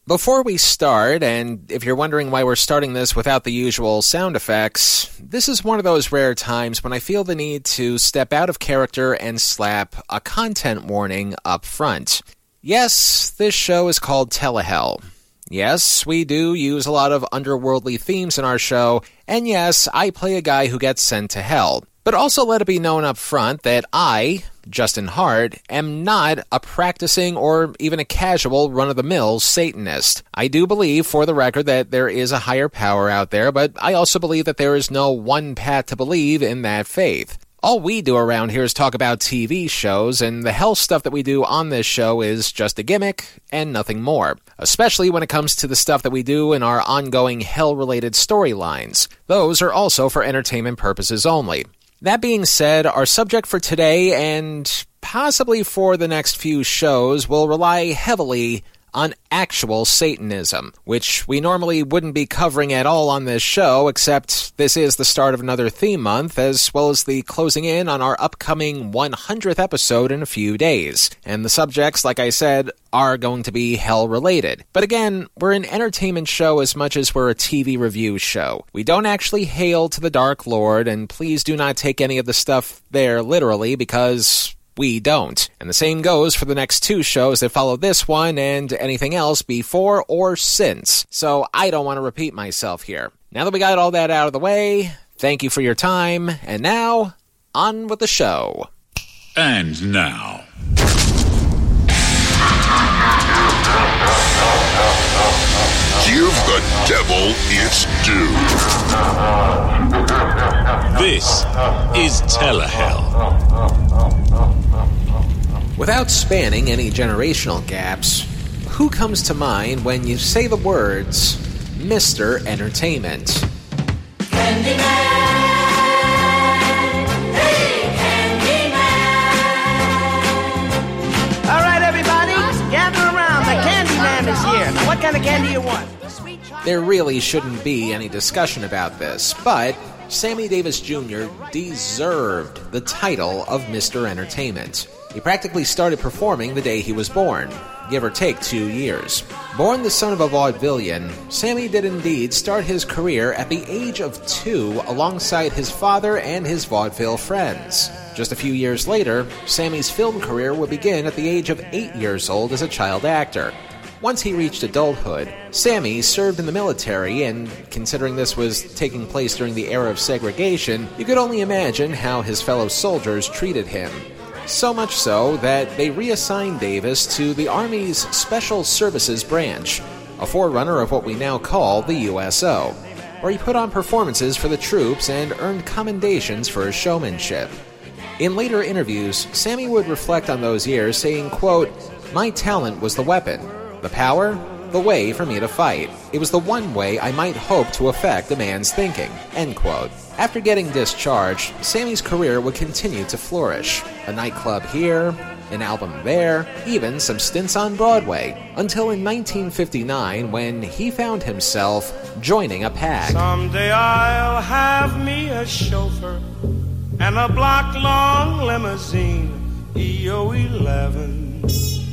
Before we start, and if you're wondering why we're starting this without the usual sound effects, this is one of those rare times when I feel the need to step out of character and slap a content warning up front. Yes, this show is called Telehell. Yes, we do use a lot of underworldly themes in our show, and yes, I play a guy who gets sent to hell. But also let it be known up front that I, Justin Hart, am not a practicing or even a casual run-of-the-mill Satanist. I do believe, for the record, that there is a higher power out there, but I also believe that there is no one path to believe in that faith. All we do around here is talk about TV shows, and the hell stuff that we do on this show is just a gimmick and nothing more. Especially when it comes to the stuff that we do in our ongoing hell-related storylines. Those are also for entertainment purposes only. That being said, our subject for today, and possibly for the next few shows, will rely heavily on actual Satanism, which we normally wouldn't be covering at all on this show, except this is the start of another theme month, as well as the closing in on our upcoming 100th episode in a few days. And the subjects, like I said, are going to be hell-related. But again, we're an entertainment show as much as we're a TV review show. We don't actually hail to the Dark Lord, and please do not take any of the stuff there literally, because we don't. And the same goes for the next two shows that follow this one and anything else before or since. So I don't want to repeat myself here. Now that we got all that out of the way, thank you for your time, and now, on with the show. And now, give the devil its due. This is Telehell. Without spanning any generational gaps, who comes to mind when you say the words Mr. Entertainment? Candyman! Hey, Candyman! All right, everybody, gather around. The Candyman is here. Now, what kind of candy you want? There really shouldn't be any discussion about this, but Sammy Davis Jr. deserved the title of Mr. Entertainment. He practically started performing the day he was born, give or take 2 years. Born the son of a vaudevillian, Sammy did indeed start his career at the age of 2 alongside his father and his vaudeville friends. Just a few years later, Sammy's film career would begin at the age of 8 years old as a child actor. Once he reached adulthood, Sammy served in the military, and considering this was taking place during the era of segregation, you could only imagine how his fellow soldiers treated him. So much so that they reassigned Davis to the Army's Special Services Branch, a forerunner of what we now call the USO, where he put on performances for the troops and earned commendations for his showmanship. In later interviews, Sammy would reflect on those years, saying, quote, "My talent was the weapon. The power, the way for me to fight. It was the one way I might hope to affect a man's thinking." End quote. After getting discharged, Sammy's career would continue to flourish. A nightclub here, an album there, even some stints on Broadway, until in 1959 when he found himself joining a pack. Someday I'll have me a chauffeur and a block-long limousine, EO11,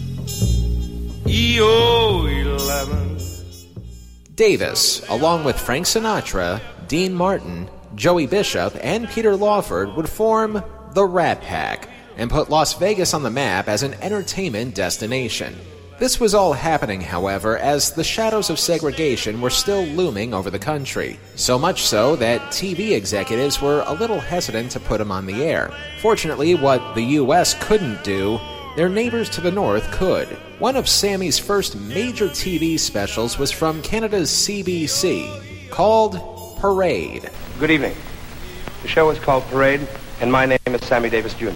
EO11. Davis, along with Frank Sinatra, Dean Martin, Joey Bishop, and Peter Lawford, would form the Rat Pack and put Las Vegas on the map as an entertainment destination. This was all happening, however, as the shadows of segregation were still looming over the country. So much so that TV executives were a little hesitant to put them on the air. Fortunately, what the U.S. couldn't do, their neighbors to the north could. One of Sammy's first major TV specials was from Canada's CBC, called Parade. Good evening. The show is called Parade, and my name is Sammy Davis Jr.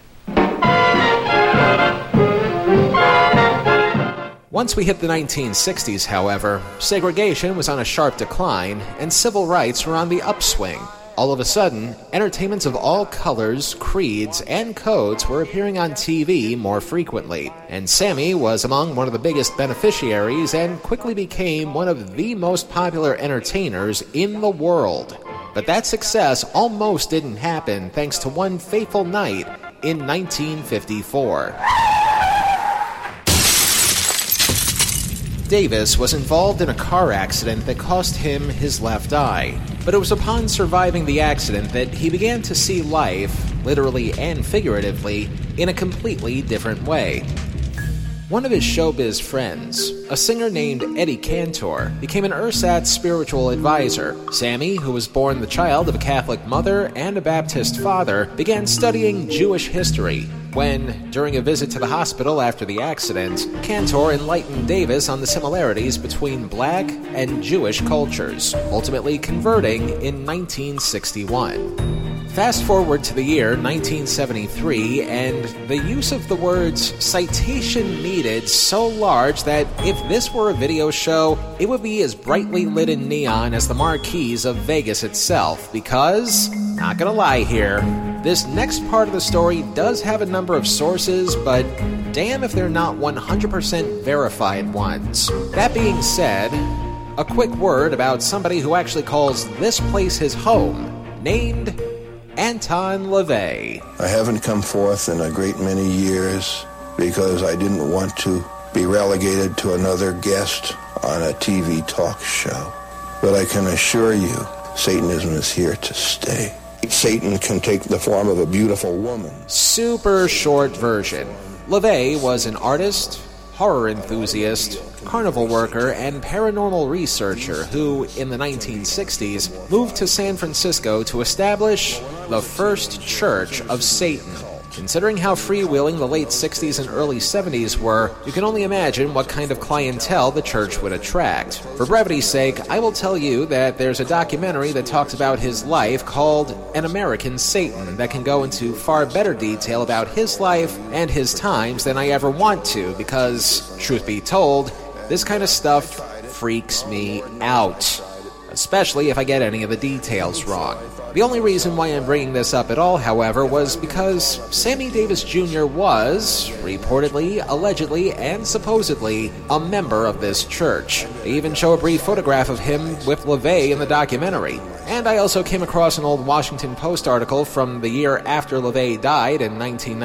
Once we hit the 1960s, however, segregation was on a sharp decline, and civil rights were on the upswing. All of a sudden, entertainments of all colors, creeds, and codes were appearing on TV more frequently, and Sammy was among one of the biggest beneficiaries and quickly became one of the most popular entertainers in the world. But that success almost didn't happen thanks to one fateful night in 1954. Davis was involved in a car accident that cost him his left eye, but it was upon surviving the accident that he began to see life, literally and figuratively, in a completely different way. One of his showbiz friends, a singer named Eddie Cantor, became an ersatz spiritual advisor. Sammy, who was born the child of a Catholic mother and a Baptist father, began studying Jewish history when, during a visit to the hospital after the accident, Cantor enlightened Davis on the similarities between black and Jewish cultures, ultimately converting in 1961. Fast forward to the year 1973, and the use of the words citation needed so large that if this were a video show, it would be as brightly lit in neon as the marquees of Vegas itself, because, not gonna lie here, this next part of the story does have a number of sources, but damn if they're not 100% verified ones. That being said, a quick word about somebody who actually calls this place his home, named Anton LaVey. I haven't come forth in a great many years because I didn't want to be relegated to another guest on a TV talk show. But I can assure you, Satanism is here to stay. Satan can take the form of a beautiful woman. Super short version. LaVey was an artist, horror enthusiast, carnival worker, and paranormal researcher who, in the 1960s, moved to San Francisco to establish the first Church of Satan. Considering how freewheeling the late 60s and early 70s were, you can only imagine what kind of clientele the church would attract. For brevity's sake, I will tell you that there's a documentary that talks about his life called An American Satan that can go into far better detail about his life and his times than I ever want to, because, truth be told, this kind of stuff freaks me out, especially if I get any of the details wrong. The only reason why I'm bringing this up at all, however, was because Sammy Davis Jr. was, reportedly, allegedly, and supposedly, a member of this church. They even show a brief photograph of him with LaVey in the documentary. And I also came across an old Washington Post article from the year after LaVey died in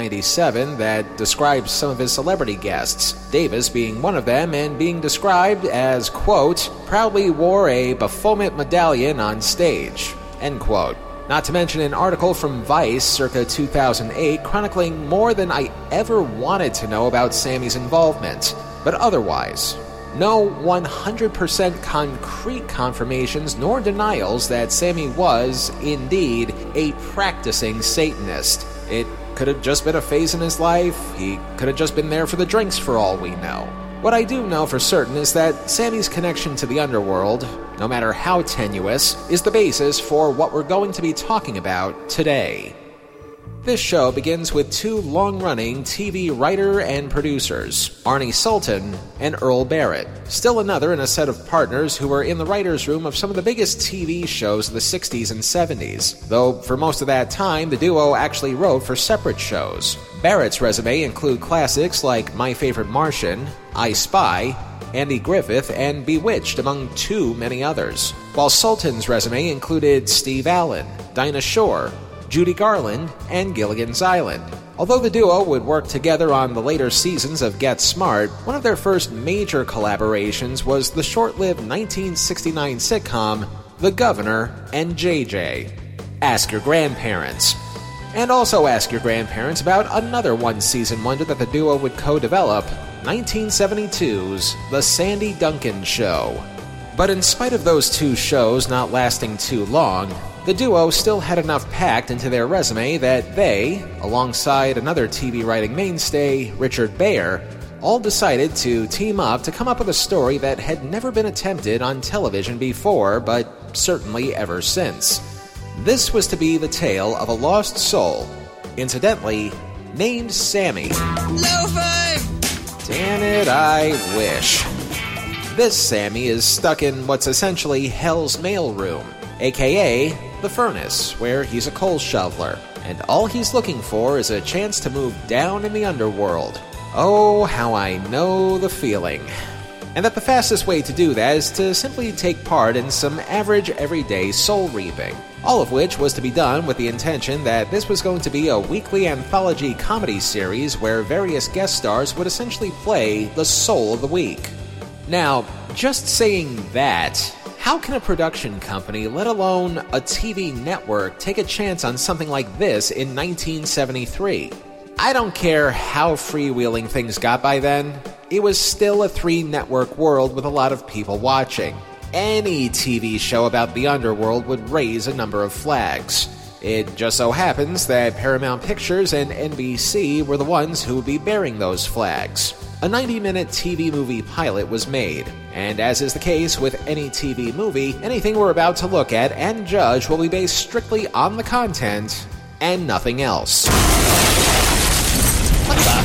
1997 that describes some of his celebrity guests, Davis being one of them, and being described as, quote, proudly wore a Baphomet medallion on stage, end quote. Not to mention an article from Vice circa 2008 chronicling more than I ever wanted to know about Sammy's involvement. But otherwise, no 100% concrete confirmations nor denials that Sammy was, indeed, a practicing Satanist. It could have just been a phase in his life. He could have just been there for the drinks for all we know. What I do know for certain is that Sammy's connection to the underworld, no matter how tenuous, is the basis for what we're going to be talking about today. This show begins with two long-running TV writer and producers, Arnie Sultan and Earl Barrett, still another in a set of partners who were in the writer's room of some of the biggest TV shows of the 60s and 70s, though for most of that time the duo actually wrote for separate shows. Barrett's resume include classics like My Favorite Martian, I Spy, Andy Griffith, and Bewitched, among too many others, while Sultan's resume included Steve Allen, Dinah Shore, Judy Garland, and Gilligan's Island. Although the duo would work together on the later seasons of Get Smart, one of their first major collaborations was the short-lived 1969 sitcom The Governor and JJ. Ask Your Grandparents. And also ask your grandparents about another one-season wonder that the duo would co-develop, 1972's The Sandy Duncan Show. But in spite of those two shows not lasting too long, the duo still had enough packed into their resume that they, alongside another TV writing mainstay, Richard Baer, all decided to team up to come up with a story that had never been attempted on television before, but certainly ever since. This was to be the tale of a lost soul, incidentally, named Sammy. Loafing! Damn it, I wish. This Sammy is stuck in what's essentially Hell's mailroom, aka the furnace, where he's a coal shoveler, and all he's looking for is a chance to move down in the underworld. Oh, how I know the feeling. And that the fastest way to do that is to simply take part in some average everyday soul reaping, all of which was to be done with the intention that this was going to be a weekly anthology comedy series where various guest stars would essentially play the soul of the week. Now, just saying that, how can a production company, let alone a TV network, take a chance on something like this in 1973? I don't care how freewheeling things got by then, it was still a 3-network world with a lot of people watching. Any TV show about the underworld would raise a number of flags. It just so happens that Paramount Pictures and NBC were the ones who would be bearing those flags. A 90-minute TV movie pilot was made, and as is the case with any TV movie, anything we're about to look at and judge will be based strictly on the content and nothing else. What the?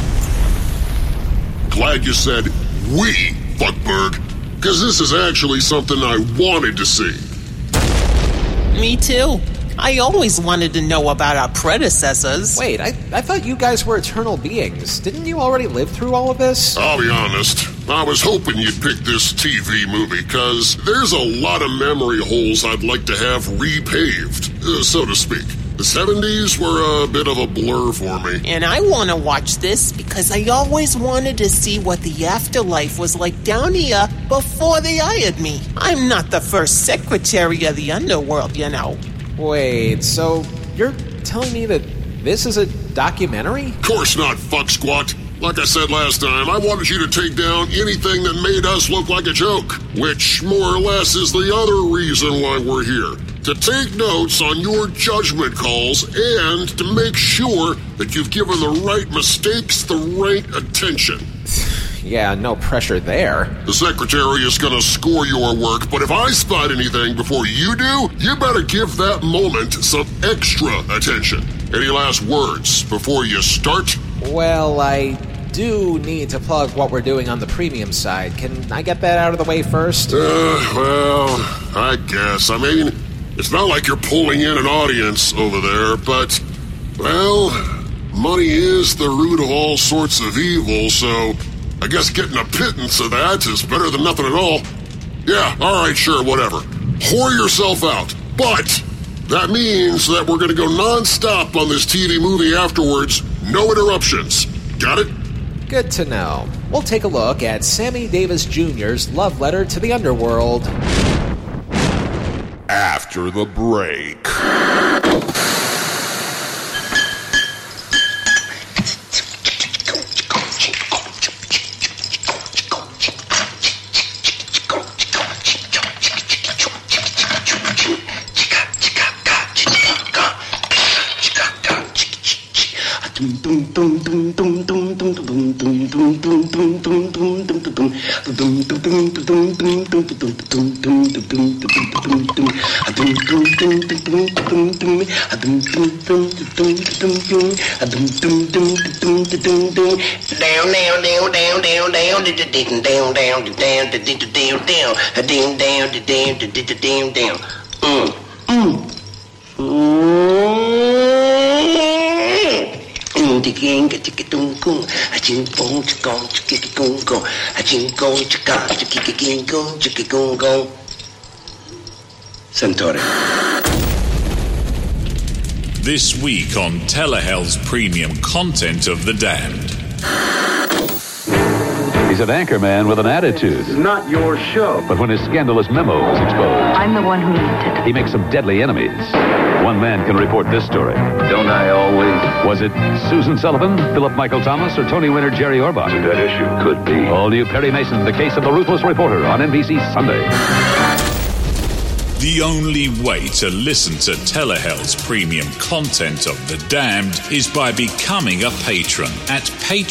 Glad you said we, fuckberg, because this is actually something I wanted to see. Me too. I always wanted to know about our predecessors. Wait, I thought you guys were eternal beings. Didn't you already live through all of this? I'll be honest, I was hoping you'd pick this TV movie, because there's a lot of memory holes I'd like to have repaved, so to speak. The 70s were a bit of a blur for me. And I want to watch this because I always wanted to see what the afterlife was like down here before they hired me. I'm not the first secretary of the underworld, you know. Wait, so you're telling me that this is a documentary? Of course not, fuck squat. Like I said last time, I wanted you to take down anything that made us look like a joke, which more or less is the other reason why we're here. To take notes on your judgment calls and to make sure that you've given the right mistakes the right attention. Yeah, no pressure there. The secretary is going to score your work, but if I spot anything before you do, you better give that moment some extra attention. Any last words before you start? Well, I do need to plug what we're doing on the premium side. Can I get that out of the way first? Well, I guess. I mean, it's not like you're pulling in an audience over there, but, well, money is the root of all sorts of evil, so I guess getting a pittance of that is better than nothing at all. Yeah, alright, sure, whatever. Whore yourself out. But that means that we're going to go non-stop on this TV movie afterwards. No interruptions. Got it? Good to know. We'll take a look at Sammy Davis Jr.'s love letter to the underworld After the break. Centauri. This week on Telehell's premium content of The Damned. He's an anchorman with an attitude. It's not your show. But when his scandalous memo is exposed, I'm the one who leaked it. he makes some deadly enemies. One man can report this story. Don't I always? Was it Susan Sullivan, Philip Michael Thomas, or Tony winner Jerry Orbach? That issue could be. All new Perry Mason, The Case of the Ruthless Reporter on NBC Sunday. The only way to listen to Telehell's premium content of The Damned is by becoming a patron at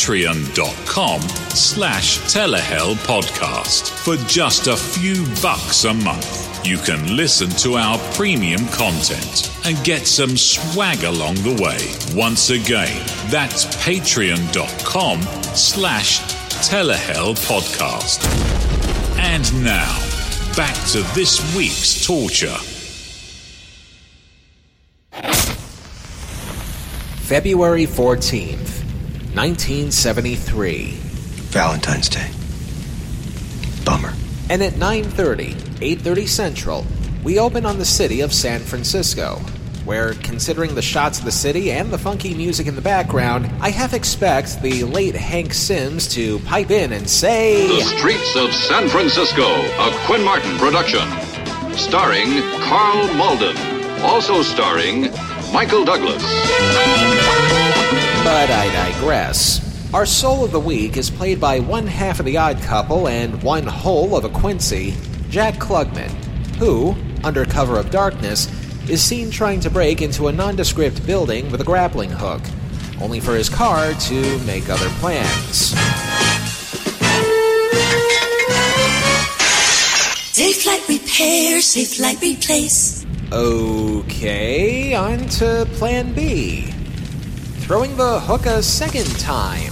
patreon.com/Telehell podcast. For just a few bucks a month, you can listen to our premium content and get some swag along the way. Once again, that's patreon.com/Telehell podcast. And now, back to this week's torture. February 14th, 1973. Valentine's Day. Bummer. And at 9:30, 8:30 Central, we open on the city of San Francisco, where, considering the shots of the city and the funky music in the background, I half expect the late Hank Sims to pipe in and say, The Streets of San Francisco, a Quinn Martin production. Starring Carl Malden. Also starring Michael Douglas. But I digress. Our soul of the week is played by one half of the Odd Couple and one whole of a Quincy, Jack Klugman, who, under cover of darkness, is seen trying to break into a nondescript building with a grappling hook, only for his car to make other plans. Safe Light Repair, Safe Light Replace. Okay, on to Plan B. Throwing the hook a second time.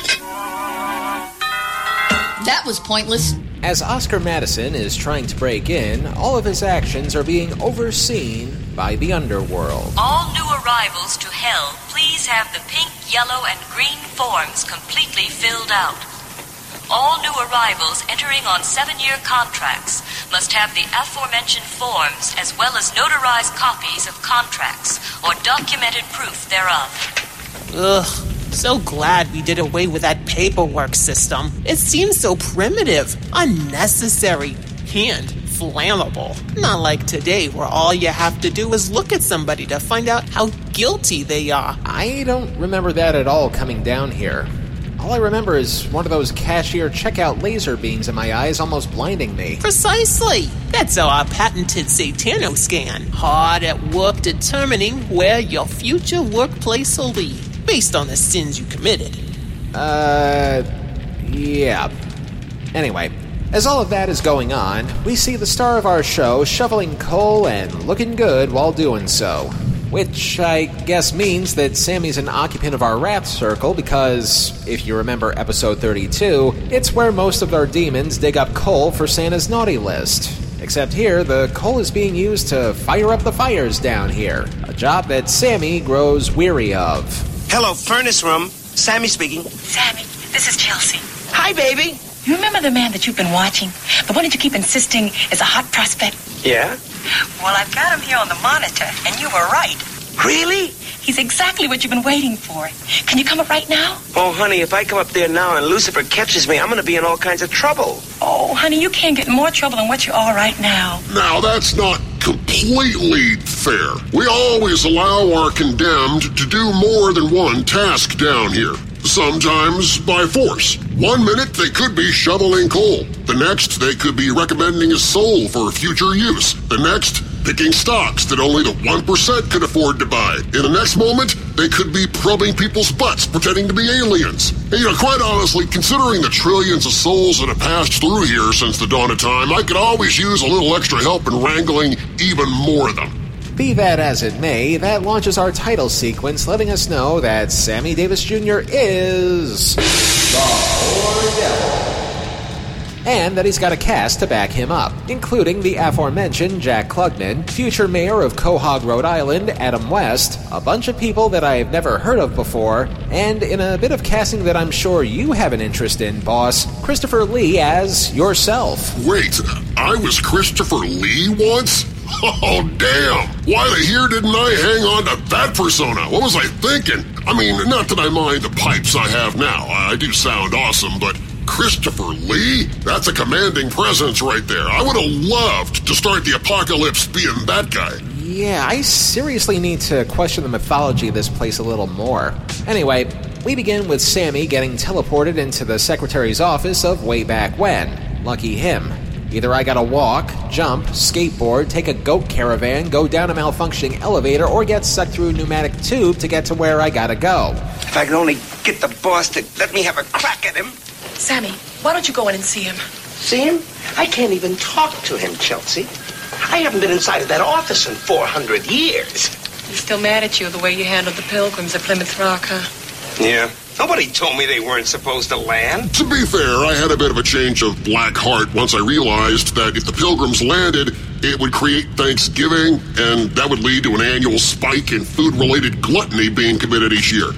That was pointless. As Oscar Madison is trying to break in, all of his actions are being overseen by the underworld. All new arrivals to Hell, please have the pink, yellow, and green forms completely filled out. All new arrivals entering on 7-year contracts must have the aforementioned forms as well as notarized copies of contracts or documented proof thereof. Ugh, so glad we did away with that paperwork system. It seems so primitive, unnecessary, and flammable. Not like today where all you have to do is look at somebody to find out how guilty they are. I don't remember that at all coming down here. All I remember is one of those cashier checkout laser beams in my eyes almost blinding me. Precisely. That's our patented Satano scan. Hard at work determining where your future workplace will be, based on the sins you committed. Yeah. Anyway, as all of that is going on, we see the star of our show shoveling coal and looking good while doing so. Which I guess means that Sammy's an occupant of our Wrath Circle because, if you remember episode 32, it's where most of our demons dig up coal for Santa's naughty list. Except here, the coal is being used to fire up the fires down here, a job that Sammy grows weary of. Hello, furnace room. Sammy speaking. Sammy, this is Chelsea. Hi, baby. You remember the man that you've been watching? The one that you keep insisting is a hot prospect? Yeah? Well, I've got him here on the monitor, and you were right. Really? He's exactly what you've been waiting for. Can you come up right now? Oh, honey, if I come up there now and Lucifer catches me, I'm going to be in all kinds of trouble. Oh, honey, you can't get in more trouble than what you are right now. Now, that's not completely fair. We always allow our condemned to do more than one task down here. Sometimes by force. 1 minute they could be shoveling coal. The next they could be recommending a soul for future use. The next, picking stocks that only the 1% could afford to buy. In the next moment, they could be probing people's butts, pretending to be aliens. And, quite honestly, considering the trillions of souls that have passed through here since the dawn of time, I could always use a little extra help in wrangling even more of them. Be that as it may, that launches our title sequence, letting us know that Sammy Davis Jr. is the Poor Devil. And that he's got a cast to back him up, including the aforementioned Jack Klugman, future mayor of Quahog, Rhode Island, Adam West, a bunch of people that I've never heard of before, and in a bit of casting that I'm sure you have an interest in, boss, Christopher Lee as yourself. Wait, I was Christopher Lee once? Oh, damn. Why the hell didn't I hang on to that persona? What was I thinking? I mean, not that I mind the pipes I have now. I do sound awesome, but Christopher Lee? That's a commanding presence right there. I would have loved to start the apocalypse being that guy. Yeah, I seriously need to question the mythology of this place a little more. Anyway, we begin with Sammy getting teleported into the secretary's office of way back when. Lucky him. Either I gotta walk, jump, skateboard, take a goat caravan, go down a malfunctioning elevator, or get sucked through a pneumatic tube to get to where I gotta go. If I could only get the boss to let me have a crack at him. Sammy, why don't you go in and see him? See him? I can't even talk to him, Chelsea. I haven't been inside of that office in 400 years. He's still mad at you the way you handled the Pilgrims at Plymouth Rock, huh? Yeah. Nobody told me they weren't supposed to land. To be fair, I had a bit of a change of black heart once I realized that if the Pilgrims landed, it would create Thanksgiving, and that would lead to an annual spike in food-related gluttony being committed each year.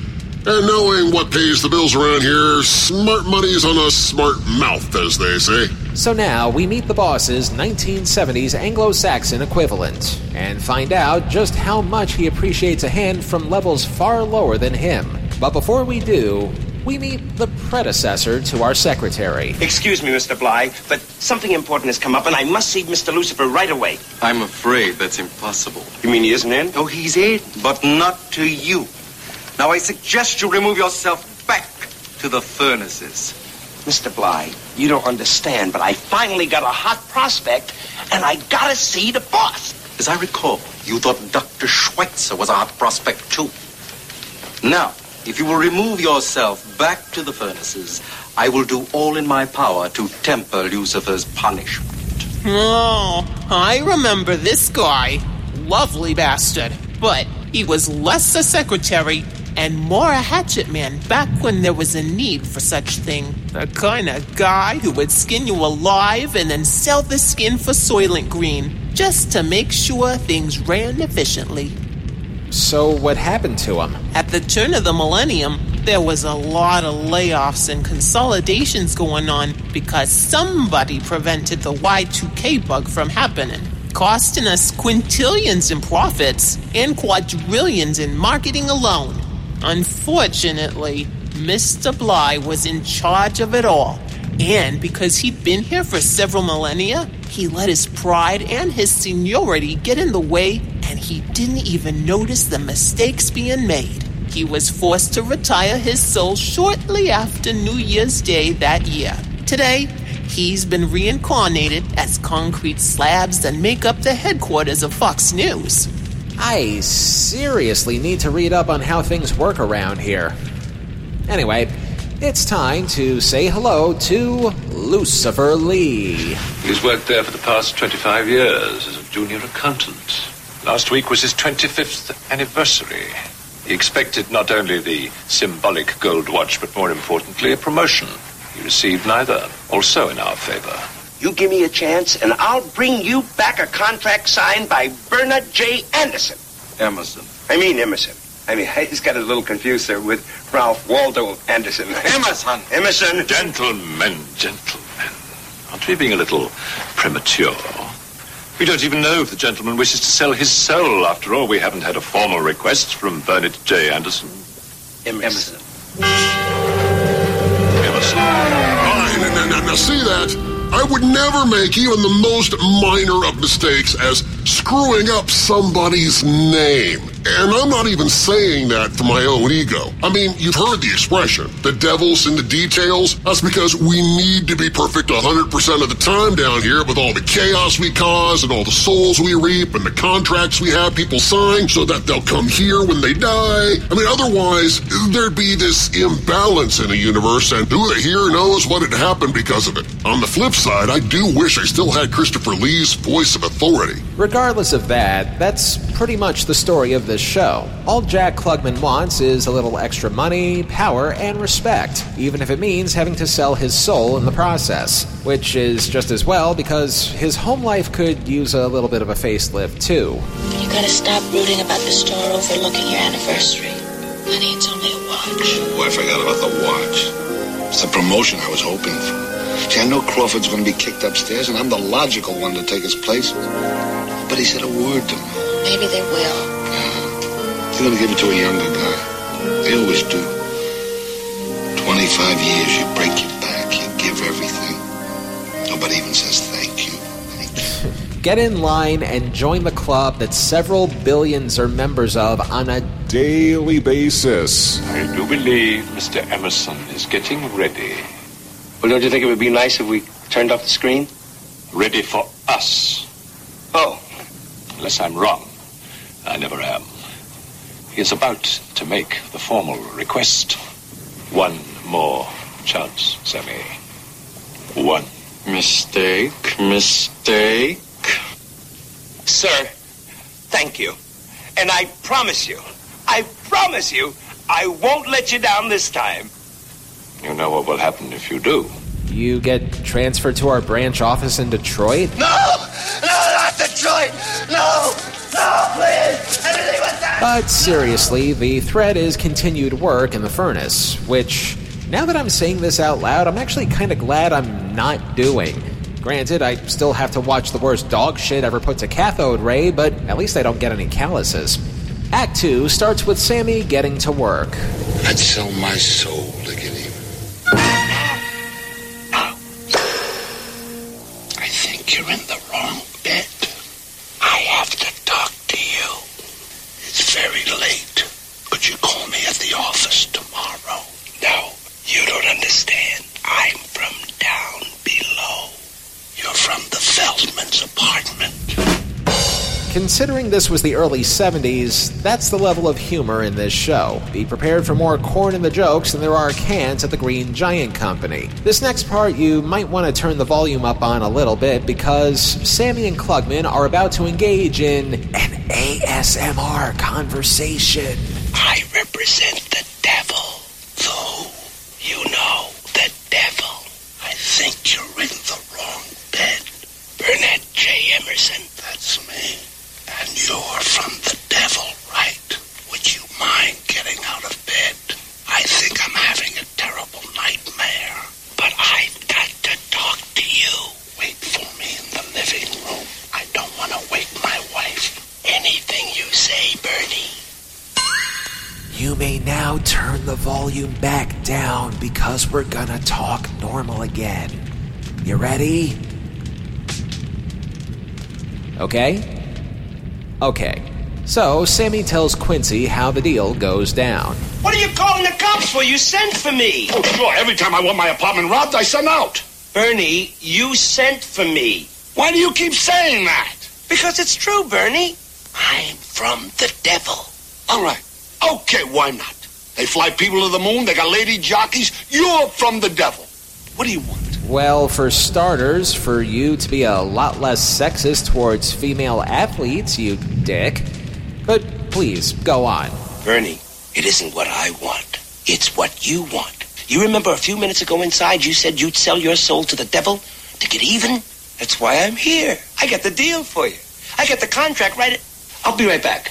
And knowing what pays the bills around here, smart money's on a smart mouth, as they say. So now we meet the boss's 1970s Anglo-Saxon equivalent and find out just how much he appreciates a hand from levels far lower than him. But before we do, we meet the predecessor to our secretary. Excuse me, Mr. Bly, but something important has come up, and I must see Mr. Lucifer right away. I'm afraid that's impossible. You mean he isn't in? Oh, he's in, but not to you. Now, I suggest you remove yourself back to the furnaces. Mr. Bly, you don't understand, but I finally got a hot prospect, and I gotta see the boss. As I recall, you thought Dr. Schweitzer was a hot prospect, too. Now, if you will remove yourself back to the furnaces, I will do all in my power to temper Lucifer's punishment. Oh, I remember this guy. Lovely bastard. But he was less a secretary and more a hatchet man back when there was a need for such thing. The kind of guy who would skin you alive and then sell the skin for Soylent Green, just to make sure things ran efficiently. So what happened to him? At the turn of the millennium, there was a lot of layoffs and consolidations going on because somebody prevented the Y2K bug from happening, costing us quintillions in profits and quadrillions in marketing alone. Unfortunately, Mr. Bly was in charge of it all. And because he'd been here for several millennia, he let his pride and his seniority get in the way, and he didn't even notice the mistakes being made. He was forced to retire his soul shortly after New Year's Day that year. Today, he's been reincarnated as concrete slabs that make up the headquarters of Fox News. I seriously need to read up on how things work around here. Anyway, it's time to say hello to Lucifer Lee. He's worked there for the past 25 years as a junior accountant. Last week was his 25th anniversary. He expected not only the symbolic gold watch, but more importantly, a promotion. He received neither, also in our favor. You give me a chance, and I'll bring you back a contract signed by Bernard J. Anderson. Emerson. I mean Emerson. I just got a little confused there with Ralph Waldo Anderson. Emerson. Emerson. Gentlemen. Aren't we being a little premature? We don't even know if the gentleman wishes to sell his soul. After all, we haven't had a formal request from Bernard J. Anderson. Emerson. Now see that? I would never make even the most minor of mistakes as screwing up somebody's name. And I'm not even saying that for my own ego. I mean, you've heard the expression, the devil's in the details. That's because we need to be perfect 100% of the time down here with all the chaos we cause and all the souls we reap and the contracts we have people sign so that they'll come here when they die. I mean, otherwise, there'd be this imbalance in the universe, and who here knows what had happened because of it. On the flip side, I do wish I still had Christopher Lee's voice of authority. Regardless of that, that's pretty much the story of this show. All Jack Klugman wants is a little extra money, power, and respect, even if it means having to sell his soul in the process, which is just as well because his home life could use a little bit of a facelift too. You gotta stop brooding about the store overlooking your anniversary. Honey, it's only a watch. Oh, I forgot about the watch. It's the promotion I was hoping for. See, I know Crawford's going to be kicked upstairs, and I'm the logical one to take his place. But he said a word to me. Maybe they will. They're going to give it to a younger guy. They always do. 25 years, you break your back, you give everything. Nobody even says thank you. Get in line and join the club that several billions are members of on a daily basis. I do believe Mr. Emerson is getting ready. Well, don't you think it would be nice if we turned off the screen? Ready for us. Oh. Unless I'm wrong. I never am. He is about to make the formal request. One more chance, Sammy. One. Mistake. Sir, thank you. And I promise you, I won't let you down this time. You know what will happen if you do. You get transferred to our branch office in Detroit? No, not Detroit. No, please. Anything but that. But seriously, the threat is continued work in the furnace, which, now that I'm saying this out loud, I'm actually kind of glad I'm not doing. Granted, I still have to watch the worst dog shit ever put to cathode ray, but at least I don't get any calluses. Act 2 starts with Sammy getting to work. I'd sell my soul to get even. I think you're in the wrong bed. I have to talk to you. It's very late. Could you call me at the office tomorrow? No, you don't understand. I'm from down below. You're from the Feldman's apartment. Considering this was the early 70s, that's the level of humor in this show. Be prepared for more corn in the jokes than there are cans at the Green Giant Company. This next part you might want to turn the volume up on a little bit because Sammy and Klugman are about to engage in an ASMR conversation. I represent the devil. Though, you know, the devil. I think you're in the wrong bed. Burnett J. Emerson. That's me. And you're from the devil, right? Would you mind getting out of bed? I think I'm having a terrible nightmare. But I've got to talk to you. Wait for me in the living room. I don't want to wake my wife. Anything you say, Bernie. You may now turn the volume back down because we're gonna talk normal again. You ready? Okay? Okay. So, Sammy tells Quincy how the deal goes down. What are you calling the cops for? You sent for me. Oh, sure. Every time I want my apartment robbed, I send out. Bernie, you sent for me. Why do you keep saying that? Because it's true, Bernie. I'm from the devil. All right. Okay, why not? They fly people to the moon. They got lady jockeys. You're from the devil. What do you want? Well, for starters, for you to be a lot less sexist towards female athletes, you dick. But please, go on. Bernie, it isn't what I want. It's what you want. You remember a few minutes ago inside you said you'd sell your soul to the devil to get even? That's why I'm here. I got the deal for you. I got the contract right. I'll be right back.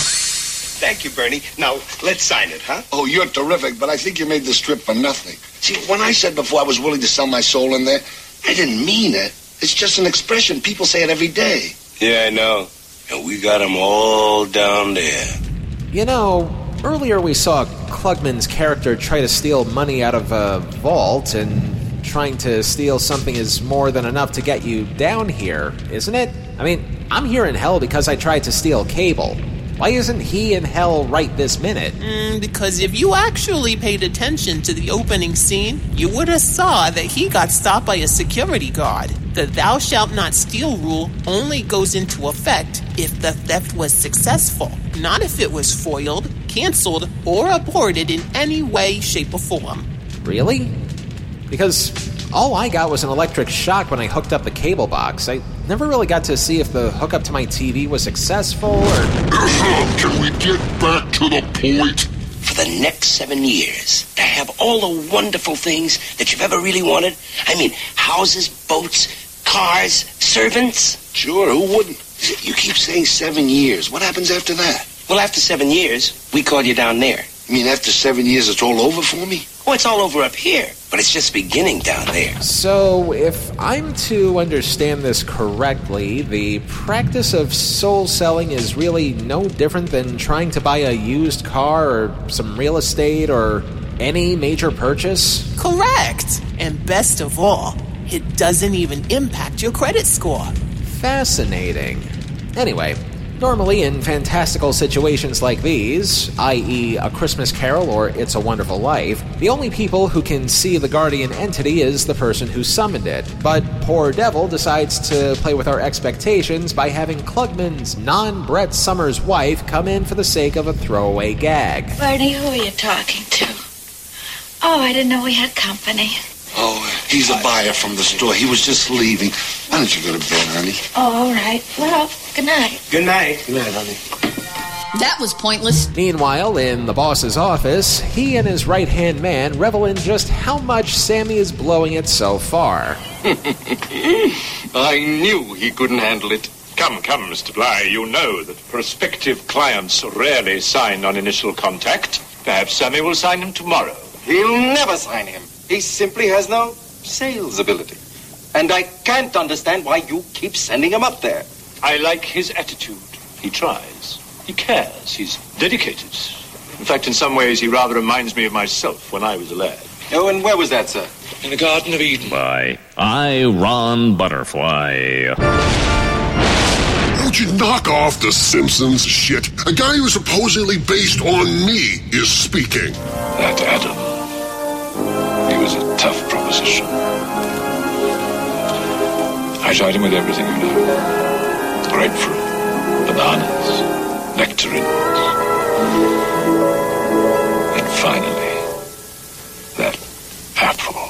Thank you, Bernie. Now, let's sign it, huh? Oh, you're terrific, but I think you made the strip for nothing. See, when I said before I was willing to sell my soul in there, I didn't mean it. It's just an expression. People say it every day. Yeah, I know. And we got them all down there. You know, earlier we saw Klugman's character try to steal money out of a vault, and trying to steal something is more than enough to get you down here, isn't it? I mean, I'm here in hell because I tried to steal cable. Why isn't he in hell right this minute? Because if you actually paid attention to the opening scene, you would have saw that he got stopped by a security guard. The thou shalt not steal rule only goes into effect if the theft was successful, not if it was foiled, canceled, or aborted in any way, shape, or form. Really? Because all I got was an electric shock when I hooked up the cable box. I never really got to see if the hookup to my TV was successful or... Can we get back to the point? For the next 7 years, to have all the wonderful things that you've ever really wanted. I mean, houses, boats, cars, servants. Sure, who wouldn't? You keep saying 7 years. What happens after that? Well, after 7 years, we call you down there. You mean after 7 years it's all over for me? Oh, it's all over up here, but it's just beginning down there. So, if I'm to understand this correctly, the practice of soul selling is really no different than trying to buy a used car or some real estate or any major purchase? Correct! And best of all, it doesn't even impact your credit score. Fascinating. Anyway, normally in fantastical situations like these, i.e. A Christmas Carol or It's a Wonderful Life, the only people who can see the guardian entity is the person who summoned it. But poor Devil decides to play with our expectations by having Klugman's non-Brett Summers wife come in for the sake of a throwaway gag. Bernie, who are you talking to? Oh, I didn't know we had company. Oh, he's a buyer from the store. He was just leaving. Why don't you go to bed, honey? Oh, all right. Well, good night. Good night. Good night, honey. That was pointless. Meanwhile, in the boss's office, he and his right-hand man revel in just how much Sammy is blowing it so far. I knew he couldn't handle it. Come, Mr. Bly. You know that prospective clients rarely sign on initial contact. Perhaps Sammy will sign him tomorrow. He'll never sign him. He simply has no sales ability. And I can't understand why you keep sending him up there. I like his attitude. He tries. He cares. He's dedicated. In fact, in some ways, he rather reminds me of myself when I was a lad. Oh, and where was that, sir? In the Garden of Eden. By I, Ron Butterfly. Would you knock off the Simpsons shit? A guy who's supposedly based on me is speaking. That Adam. He was a tough proposition. I tried him with everything, you know. Grapefruit, bananas, nectarines. And finally, that apple.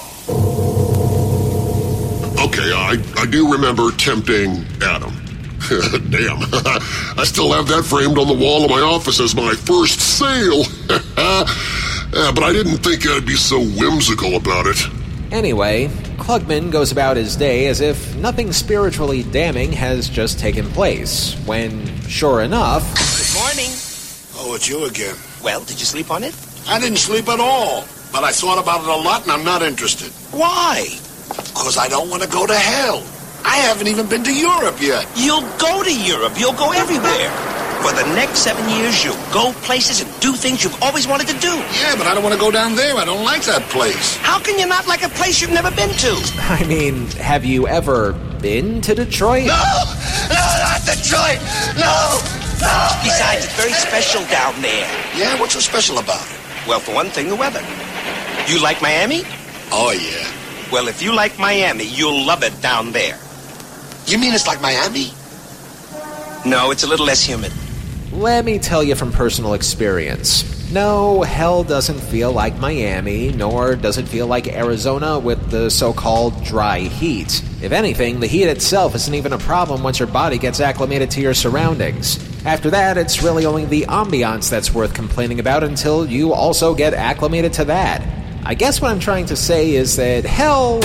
Okay, I do remember tempting Adam. Damn, I still have that framed on the wall of my office as my first sale. But I didn't think I'd be so whimsical about it. Anyway, Klugman goes about his day as if nothing spiritually damning has just taken place, when, sure enough... Good morning. Oh, it's you again. Well, did you sleep on it? I didn't sleep at all, but I thought about it a lot and I'm not interested. Why? Because I don't want to go to hell. I haven't even been to Europe yet. You'll go to Europe. You'll go everywhere. For the next 7 years, you'll go places and do things you've always wanted to do. Yeah, but I don't want to go down there. I don't like that place. How can you not like a place you've never been to? I mean, have you ever been to Detroit? No, not Detroit. No. Besides, it's very special down there. Yeah, what's so special about it? Well, for one thing, the weather. You like Miami? Oh, yeah. Well, if you like Miami, you'll love it down there. You mean it's like Miami? No, it's a little less humid. Let me tell you from personal experience. No, hell doesn't feel like Miami, nor does it feel like Arizona with the so-called dry heat. If anything, the heat itself isn't even a problem once your body gets acclimated to your surroundings. After that, it's really only the ambiance that's worth complaining about until you also get acclimated to that. I guess what I'm trying to say is that hell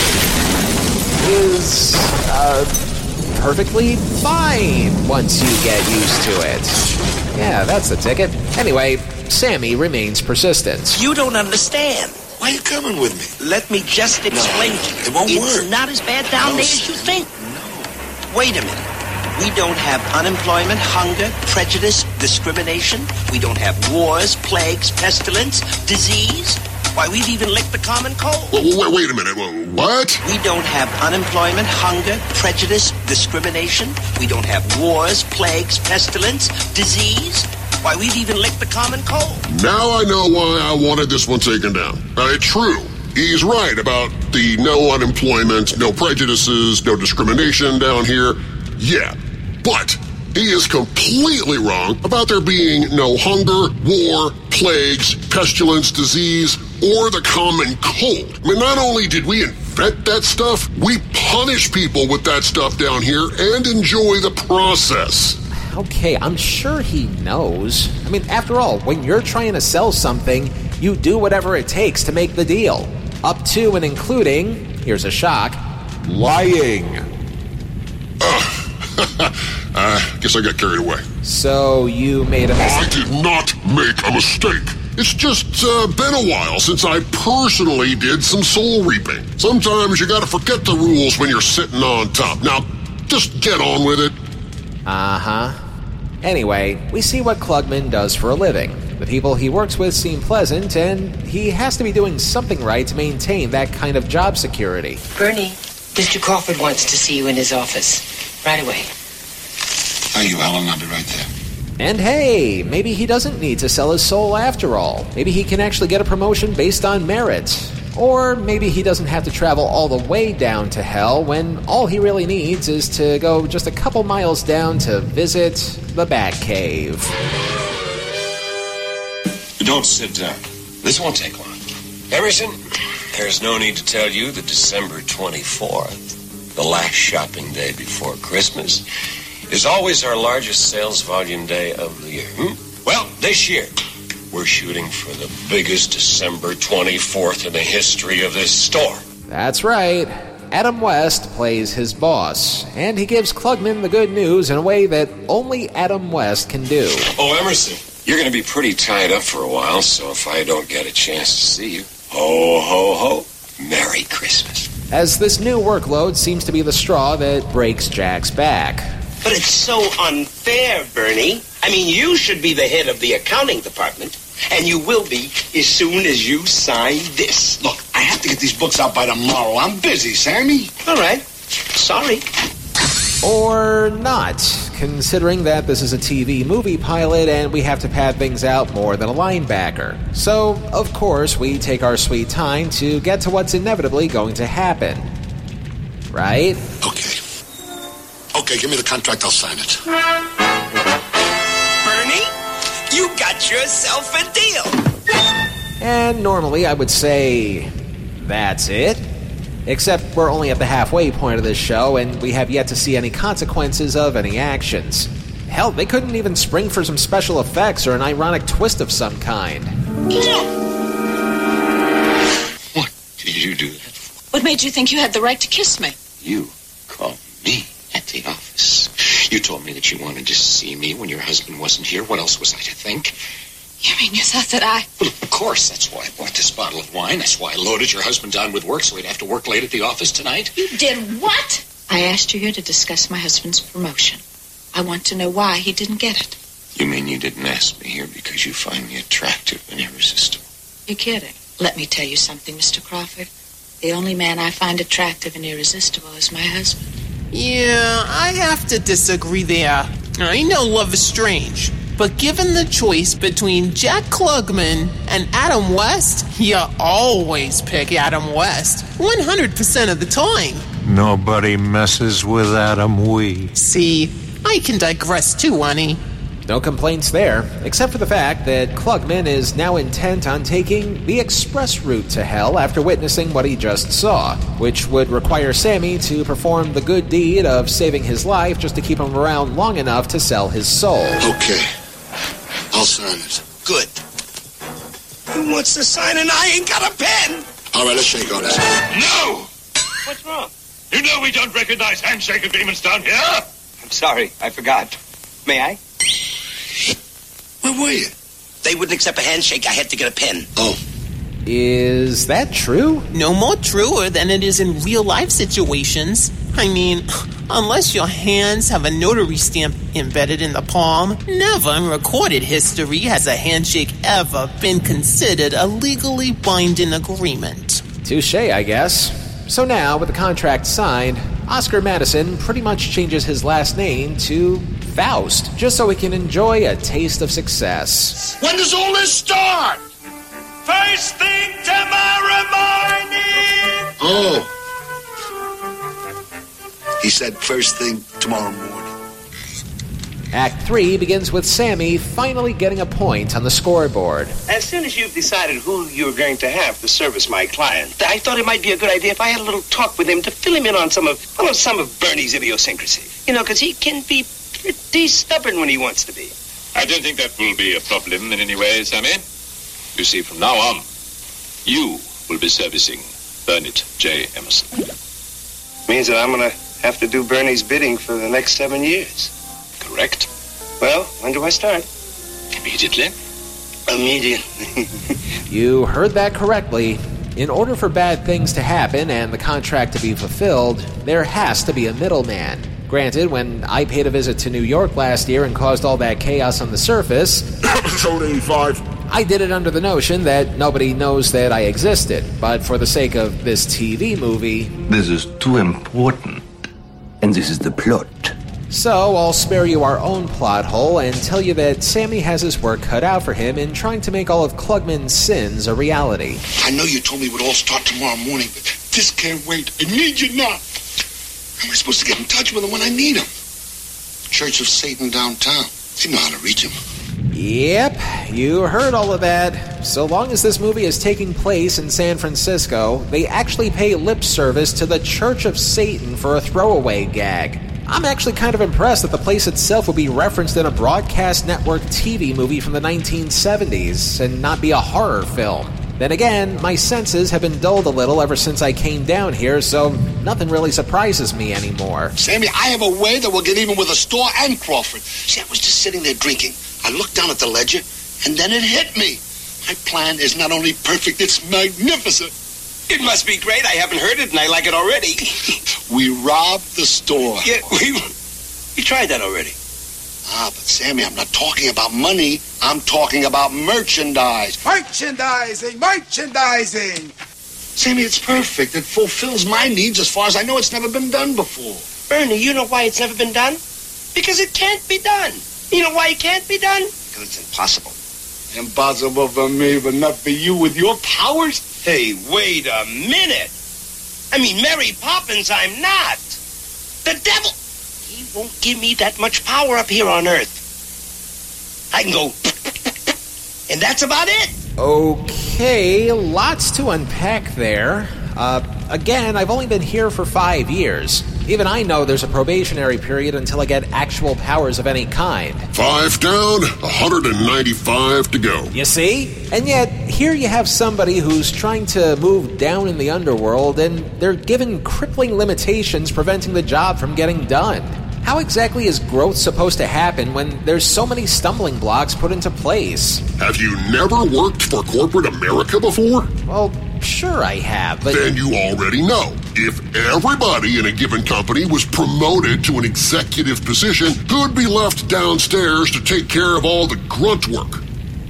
is, perfectly fine once you get used to it. Yeah, that's the ticket. Anyway, Sammy remains persistent. You don't understand. Why are you coming with me? Let me just explain to you. It won't It's work. not as bad down there as you think. No. Wait a minute. We don't have unemployment, hunger, prejudice, discrimination. We don't have wars, plagues, pestilence, disease. Why, we've even licked the common cold. Wait a minute. What? We don't have unemployment, hunger, prejudice, discrimination. We don't have wars, plagues, pestilence, disease. Why, we've even licked the common cold. Now I know why I wanted this one taken down. True. He's right about the no unemployment, no prejudices, no discrimination down here. Yeah. But he is completely wrong about there being no hunger, war, plagues, pestilence, disease, or the common cold. I mean, not only did we invent that stuff, we punish people with that stuff down here and enjoy the process. Okay, I'm sure he knows. I mean, after all, when you're trying to sell something, you do whatever it takes to make the deal. Up to and including, here's a shock, lying. Guess I got carried away. So you made a mistake? I did not make a mistake. It's just been a while since I personally did some soul reaping. Sometimes you gotta forget the rules when you're sitting on top. Now, just get on with it. Uh-huh. Anyway, we see what Klugman does for a living. The people he works with seem pleasant, and he has to be doing something right to maintain that kind of job security. Bernie, Mr. Crawford wants to see you in his office. Right away. Thank you, Helen. I'll be right there. And hey, maybe he doesn't need to sell his soul after all. Maybe he can actually get a promotion based on merit. Or maybe he doesn't have to travel all the way down to hell when all he really needs is to go just a couple miles down to visit the Batcave. Don't sit down. This won't take long. Emerson, there's no need to tell you that December 24th, the last shopping day before Christmas, is always our largest sales volume day of the year. Well, this year, we're shooting for the biggest December 24th in the history of this store. That's right. Adam West plays his boss, and he gives Klugman the good news in a way that only Adam West can do. Oh, Emerson, you're going to be pretty tied up for a while, so if I don't get a chance to see you, ho, ho, ho, Merry Christmas. As this new workload seems to be the straw that breaks Jack's back. But it's so unfair, Bernie. I mean, you should be the head of the accounting department, and you will be as soon as you sign this. Look, I have to get these books out by tomorrow. I'm busy, Sammy. All right. Sorry. Or not, considering that this is a TV movie pilot and we have to pad things out more than a linebacker. So, of course, we take our sweet time to get to what's inevitably going to happen. Right? Okay, give me the contract, I'll sign it. Bernie, you got yourself a deal. And normally I would say, that's it. Except we're only at the halfway point of this show, and we have yet to see any consequences of any actions. Hell, they couldn't even spring for some special effects or an ironic twist of some kind. What did you do that for? What made you think you had the right to kiss me? You called me at the office. You told me that you wanted to see me when your husband wasn't here. What else was I to think? You mean you thought that I... Well, of course, that's why I bought this bottle of wine. That's why I loaded your husband down with work so he'd have to work late at the office tonight. You did what? I asked you here to discuss my husband's promotion. I want to know why he didn't get it. You mean you didn't ask me here because you find me attractive and irresistible? You're kidding. Let me tell you something, Mr. Crawford. The only man I find attractive and irresistible is my husband. Yeah, I have to disagree there. I know love is strange, but given the choice between Jack Klugman and Adam West, you always pick Adam West, 100% of the time. Nobody messes with Adam Wee. See, I can digress too, honey. No complaints there, except for the fact that Klugman is now intent on taking the express route to hell after witnessing what he just saw, which would require Sammy to perform the good deed of saving his life just to keep him around long enough to sell his soul. Okay. I'll sign it. Good. Who wants to sign and I ain't got a pen? All right, let's shake on it. No! What's wrong? You know we don't recognize handshake agreements down here. I'm sorry, I forgot. May I? Where were you? They wouldn't accept a handshake. I had to get a pen. Oh. Is that true? No more truer than it is in real-life situations. I mean, unless your hands have a notary stamp embedded in the palm, never in recorded history has a handshake ever been considered a legally binding agreement. Touché, I guess. So now, with the contract signed, Oscar Madison pretty much changes his last name to Faust, just so he can enjoy a taste of success. When does all this start? First thing tomorrow morning. Oh. He said first thing tomorrow morning. Act 3 begins with Sammy finally getting a point on the scoreboard. As soon as you've decided who you're going to have to service my client, I thought it might be a good idea if I had a little talk with him to fill him in on some of Bernie's idiosyncrasy. You know, because he can be pretty stubborn when he wants to be. I don't think that will be a problem in any way, Sammy. You see, from now on, you will be servicing Bernard J. Emerson. Means that I'm going to have to do Bernie's bidding for the next 7 years. Correct. Well, when do I start? Immediately. Immediately. You heard that correctly. In order for bad things to happen and the contract to be fulfilled, there has to be a middleman. Granted, when I paid a visit to New York last year and caused all that chaos on the surface, Episode 85. I did it under the notion that nobody knows that I existed. But for the sake of this TV movie, This is too important. And this is the plot. So I'll spare you our own plot hole and tell you that Sammy has his work cut out for him in trying to make all of Klugman's sins a reality. I know you told me it would all start tomorrow morning, but this can't wait. I need you now. How am I supposed to get in touch with him when I need him? Church of Satan downtown. You know how to reach him. Yep, you heard all of that. So long as this movie is taking place in San Francisco, they actually pay lip service to the Church of Satan for a throwaway gag. I'm actually kind of impressed that the place itself would be referenced in a broadcast network TV movie from the 1970s and not be a horror film. Then again, my senses have been dulled a little ever since I came down here, so nothing really surprises me anymore. Sammy, I have a way that will get even with the store and Crawford. See, I was just sitting there drinking. I looked down at the ledger, and then it hit me. My plan is not only perfect, it's magnificent. It must be great. I haven't heard it, and I like it already. We robbed the store. Yeah, we tried that already. But Sammy, I'm not talking about money. I'm talking about merchandise. Merchandising! Sammy, it's perfect. It fulfills my needs. As far as I know, it's never been done before. Ernie, you know why it's never been done? Because it can't be done. You know why it can't be done? Because it's impossible. Impossible for me, but not for you with your powers? Hey, wait a minute. I mean, Mary Poppins, I'm not. The devil. He won't give me that much power up here on Earth. I can go, and that's about it. Okay, lots to unpack there. Again, I've only been here for 5 years. Even I know there's a probationary period until I get actual powers of any kind. 5 down, 195 to go. You see? And yet, here you have somebody who's trying to move down in the underworld, and they're given crippling limitations preventing the job from getting done. How exactly is growth supposed to happen when there's so many stumbling blocks put into place? Have you never worked for corporate America before? Well, sure I have, but... Then you already know. If everybody in a given company was promoted to an executive position, who'd be left downstairs to take care of all the grunt work?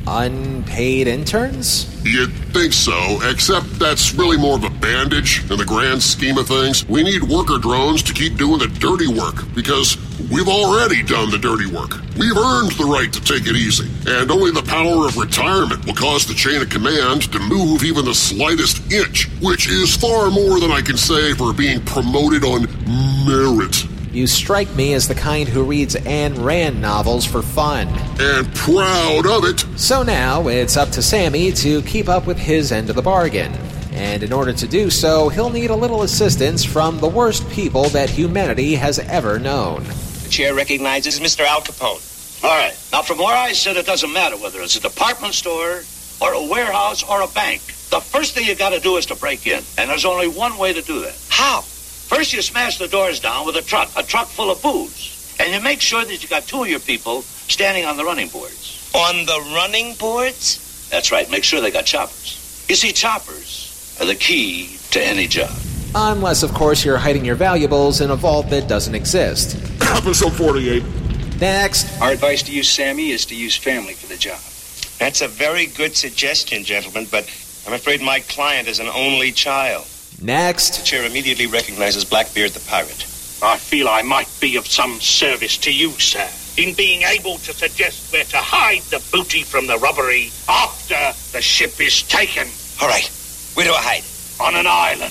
Unpaid interns? You'd think so, except that's really more of a bandage in the grand scheme of things. We need worker drones to keep doing the dirty work, because we've already done the dirty work. We've earned the right to take it easy, and only the power of retirement will cause the chain of command to move even the slightest inch, which is far more than I can say for being promoted on merit. You strike me as the kind who reads Ayn Rand novels for fun. And proud of it. So now it's up to Sammy to keep up with his end of the bargain. And in order to do so, he'll need a little assistance from the worst people that humanity has ever known. The chair recognizes Mr. Al Capone. All right. Now, from where I sit, it doesn't matter whether it's a department store or a warehouse or a bank. The first thing you got to do is to break in. And there's only one way to do that. How? First, you smash the doors down with a truck full of booze. And you make sure that you got 2 of your people standing on the running boards. On the running boards? That's right. Make sure they got choppers. You see, choppers are the key to any job. Unless, of course, you're hiding your valuables in a vault that doesn't exist. Episode 48. Next. Our advice to you, Sammy, is to use family for the job. That's a very good suggestion, gentlemen, but I'm afraid my client is an only child. Next. The chair immediately recognizes Blackbeard the pirate. I feel I might be of some service to you, sir, in being able to suggest where to hide the booty from the robbery after the ship is taken. All right. Where do I hide? On an island.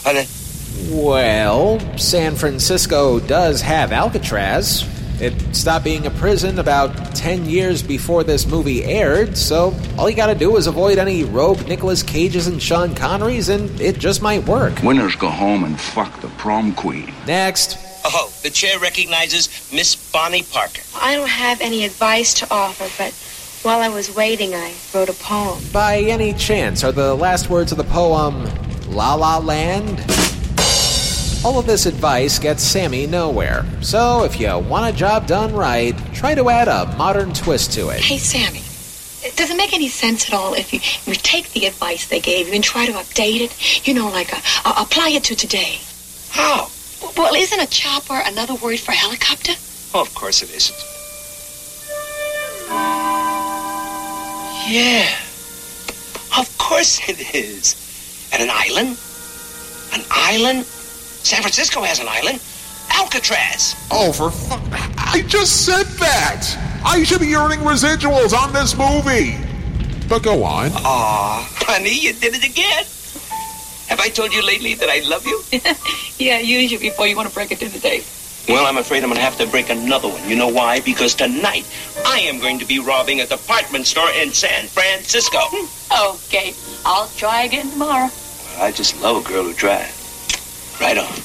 Well, San Francisco does have Alcatraz. It stopped being a prison about 10 years before this movie aired, so all you gotta do is avoid any rogue Nicolas Cages and Sean Connerys, and it just might work. Winners go home and fuck the prom queen. Next. Oh, the chair recognizes Miss Bonnie Parker. I don't have any advice to offer, but while I was waiting, I wrote a poem. By any chance, are the last words of the poem La La Land? All of this advice gets Sammy nowhere. So if you want a job done right, try to add a modern twist to it. Hey, Sammy, does it make any sense at all if you take the advice they gave you and try to update it? You know, like apply it to today. How? Well, isn't a chopper another word for helicopter? Oh, of course it isn't. Yeah. Of course it is. And an island? An island? San Francisco has an island. Alcatraz. Oh, for fuck. I just said that. I should be earning residuals on this movie. But go on. Aw, honey, you did it again. Have I told you lately that I love you? Yeah, usually before you want to break it to the date. Well, I'm afraid I'm going to have to break another one. You know why? Because tonight I am going to be robbing a department store in San Francisco. Okay, I'll try again tomorrow. Well, I just love a girl who tries. Right on.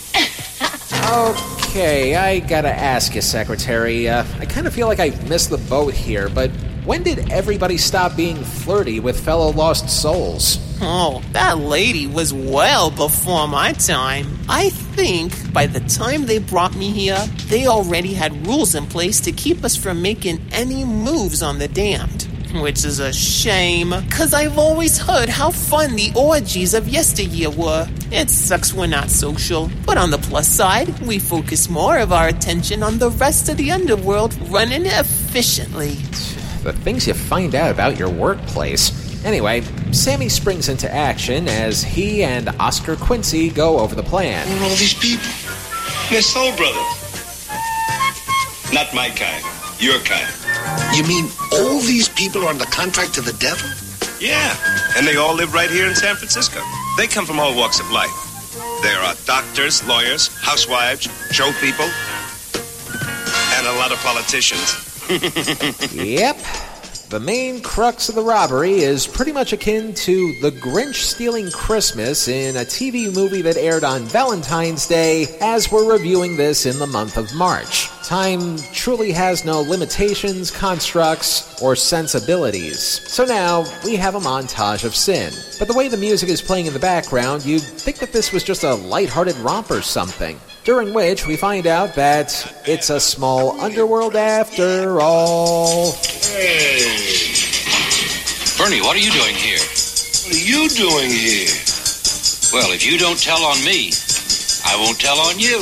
Okay, I gotta ask you, Secretary. I kind of feel like I've missed the boat here, but when did everybody stop being flirty with fellow lost souls? Oh, that lady was well before my time. I think by the time they brought me here, they already had rules in place to keep us from making any moves on the damned. Which is a shame, because I've always heard how fun the orgies of yesteryear were. It sucks we're not social, but on the plus side, we focus more of our attention on the rest of the underworld running efficiently. The things you find out about your workplace. Anyway, Sammy springs into action as he and Oscar Quincy go over the plan. Who are all these people? They're soul brothers. Not my kind. Your kind. You mean all these people are under contract to the devil? Yeah, and they all live right here in San Francisco. They come from all walks of life. There are doctors, lawyers, housewives, show people, and a lot of politicians. Yep. The main crux of the robbery is pretty much akin to The Grinch Stealing Christmas in a TV movie that aired on Valentine's Day as we're reviewing this in the month of March. Time truly has no limitations, constructs, or sensibilities. So now we have a montage of sin. But the way the music is playing in the background, you'd think that this was just a lighthearted romp or something. During which we find out that it's a small underworld after all. Hey. Bernie, what are you doing here? What are you doing here? Well, if you don't tell on me, I won't tell on you.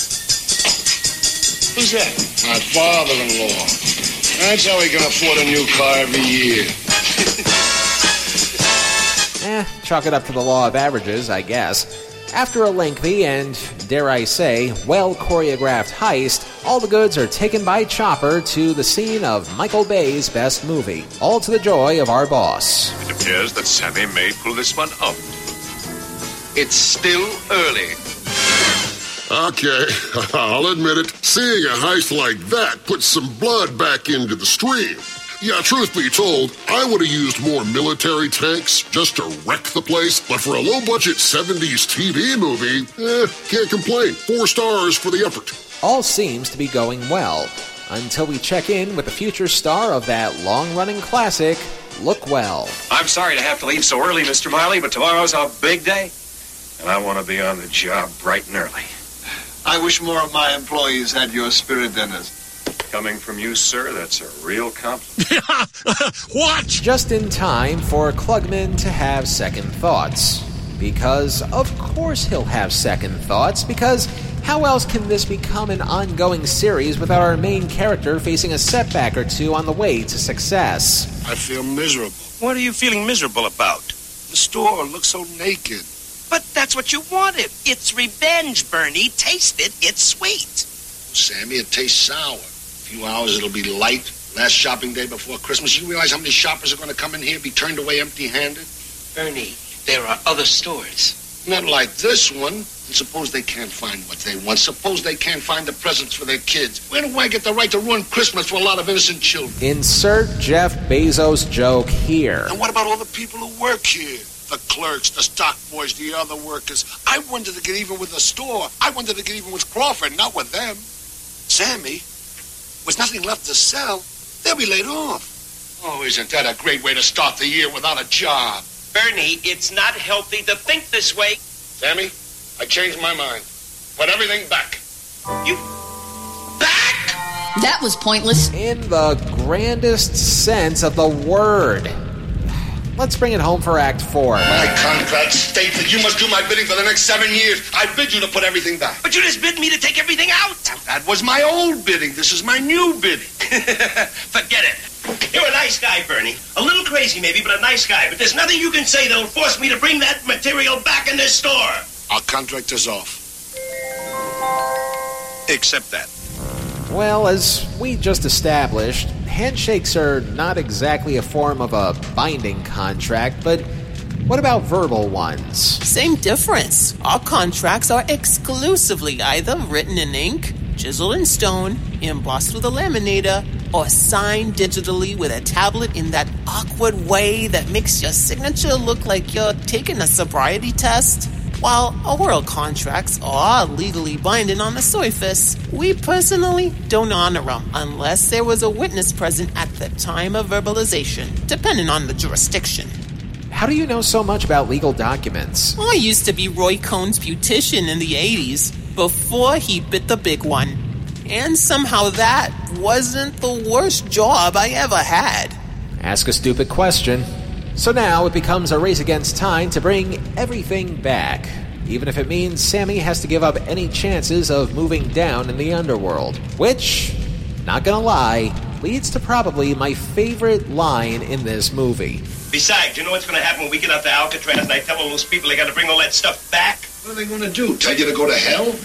Who's that? My father-in-law. That's how he can afford a new car every year. Chalk it up to the law of averages, I guess. After a lengthy and, dare I say, well-choreographed heist, all the goods are taken by Chopper to the scene of Michael Bay's best movie, all to the joy of our boss. It appears that Sammy may pull this one off. It's still early. Okay, I'll admit it. Seeing a heist like that puts some blood back into the stream. Yeah, truth be told, I would have used more military tanks just to wreck the place, but for a low-budget 70s TV movie, can't complain. 4 stars for the effort. All seems to be going well, until we check in with the future star of that long-running classic, Look Well. I'm sorry to have to leave so early, Mr. Miley, but tomorrow's a big day, and I want to be on the job bright and early. I wish more of my employees had your spirit, Dennis. Coming from you, sir, that's a real compliment. What? Just in time for Klugman to have second thoughts. Because, of course he'll have second thoughts, because how else can this become an ongoing series without our main character facing a setback or two on the way to success? I feel miserable. What are you feeling miserable about? The store looks so naked. But that's what you wanted. It's revenge, Bernie. Taste it. It's sweet. Sammy, it tastes sour. A few hours, it'll be light. Last shopping day before Christmas. You realize how many shoppers are going to come in here and be turned away empty-handed? Bernie, there are other stores. Not like this one. And suppose they can't find what they want. Suppose they can't find the presents for their kids. Where do I get the right to ruin Christmas for a lot of innocent children? Insert Jeff Bezos joke here. And what about all the people who work here? The clerks, the stock boys, the other workers. I wanted to get even with the store. I wanted to get even with Crawford, not with them. Sammy, with nothing left to sell, they'll be laid off. Oh, isn't that a great way to start the year without a job? Bernie, it's not healthy to think this way. Sammy, I changed my mind. Put everything back. You... That was pointless. In the grandest sense of the word. Let's bring it home for Act 4. My contract states that you must do my bidding for the next 7 years. I bid you to put everything back. But you just bid me to take everything out. That was my old bidding. This is my new bidding. Forget it. You're a nice guy, Bernie. A little crazy maybe, but a nice guy. But there's nothing you can say that'll force me to bring that material back in this store. Our contract is off. Accept that. Well, as we just established, handshakes are not exactly a form of a binding contract, but what about verbal ones? Same difference. Our contracts are exclusively either written in ink, chiseled in stone, embossed with a laminator, or signed digitally with a tablet in that awkward way that makes your signature look like you're taking a sobriety test. While oral contracts are legally binding on the surface, we personally don't honor them unless there was a witness present at the time of verbalization, depending on the jurisdiction. How do you know so much about legal documents? I used to be Roy Cohn's beautician in the 80s, before he bit the big one. And somehow that wasn't the worst job I ever had. Ask a stupid question. So now it becomes a race against time to bring everything back, even if it means Sammy has to give up any chances of moving down in the underworld. Which, not gonna lie, leads to probably my favorite line in this movie. Besides, you know what's going to happen when we get up to Alcatraz and I tell all those people they got to bring all that stuff back? What are they going to do? Tell you to go to hell?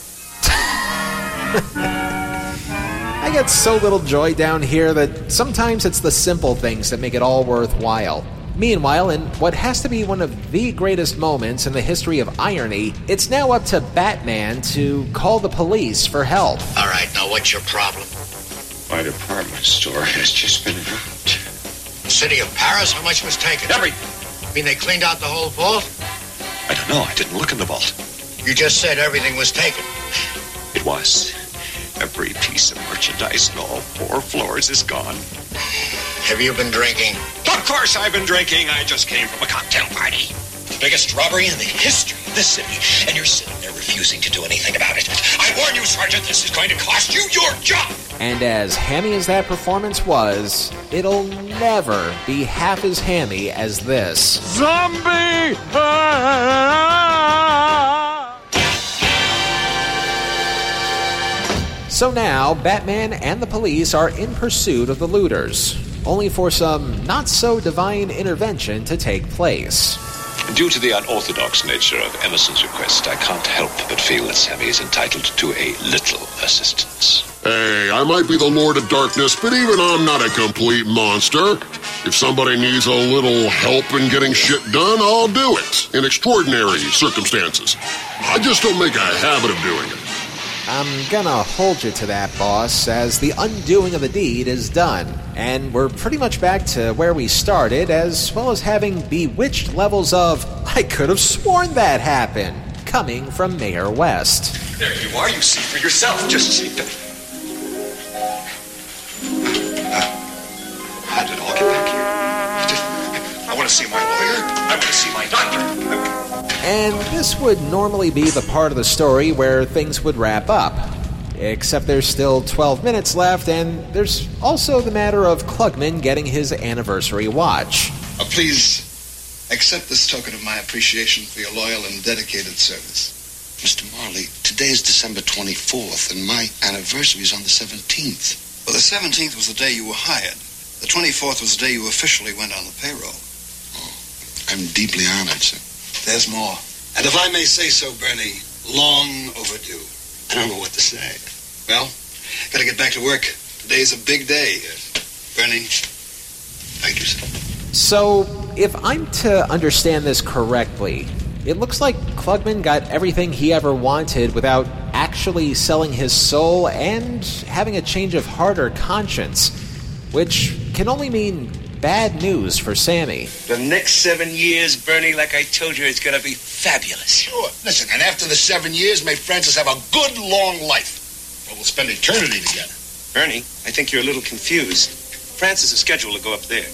I get so little joy down here that sometimes it's the simple things that make it all worthwhile. Meanwhile, in what has to be one of the greatest moments in the history of irony, it's now up to Batman to call the police for help. All right, now what's your problem? My department store has just been robbed. City of Paris, how much was taken? Everything. You mean they cleaned out the whole vault? I don't know. I didn't look in the vault. You just said everything was taken. It was. Every piece of merchandise on all 4 floors is gone. Have you been drinking? Of course I've been drinking. I just came from a cocktail party. The biggest robbery in the history of this city, and you're sitting there refusing to do anything about it. I warn you, Sergeant, this is going to cost you your job. And as hammy as that performance was, it'll never be half as hammy as this. Zombie! So now, Batman and the police are in pursuit of the looters, only for some not-so-divine intervention to take place. Due to the unorthodox nature of Emerson's request, I can't help but feel that Sammy is entitled to a little assistance. Hey, I might be the Lord of Darkness, but even I'm not a complete monster. If somebody needs a little help in getting shit done, I'll do it, in extraordinary circumstances. I just don't make a habit of doing it. I'm gonna hold you to that, boss, as the undoing of the deed is done. And we're pretty much back to where we started, as well as having bewitched levels of, I could have sworn that happened, coming from Mayor West. There you are. You see for yourself. Just see. How did it all get back here? I want to see my lawyer. I want to see my doctor. And this would normally be the part of the story where things would wrap up. Except there's still 12 minutes left, and there's also the matter of Klugman getting his anniversary watch. Please accept this token of my appreciation for your loyal and dedicated service. Mr. Marley, today's December 24th, and my anniversary is on the 17th. Well, the 17th was the day you were hired. The 24th was the day you officially went on the payroll. Oh, I'm deeply honored, sir. There's more. And if I may say so, Bernie, long overdue. I don't know what to say. Well, gotta get back to work. Today's a big day. Bernie, thank you, sir. So, if I'm to understand this correctly, it looks like Klugman got everything he ever wanted without actually selling his soul and having a change of heart or conscience, which can only mean bad news for Sammy. The next 7 years, Bernie, like I told you, it's going to be fabulous. Sure. Listen, and after the 7 years, may Francis have a good, long life. Well, we'll spend eternity together. Bernie, I think you're a little confused. Francis is scheduled to go up there.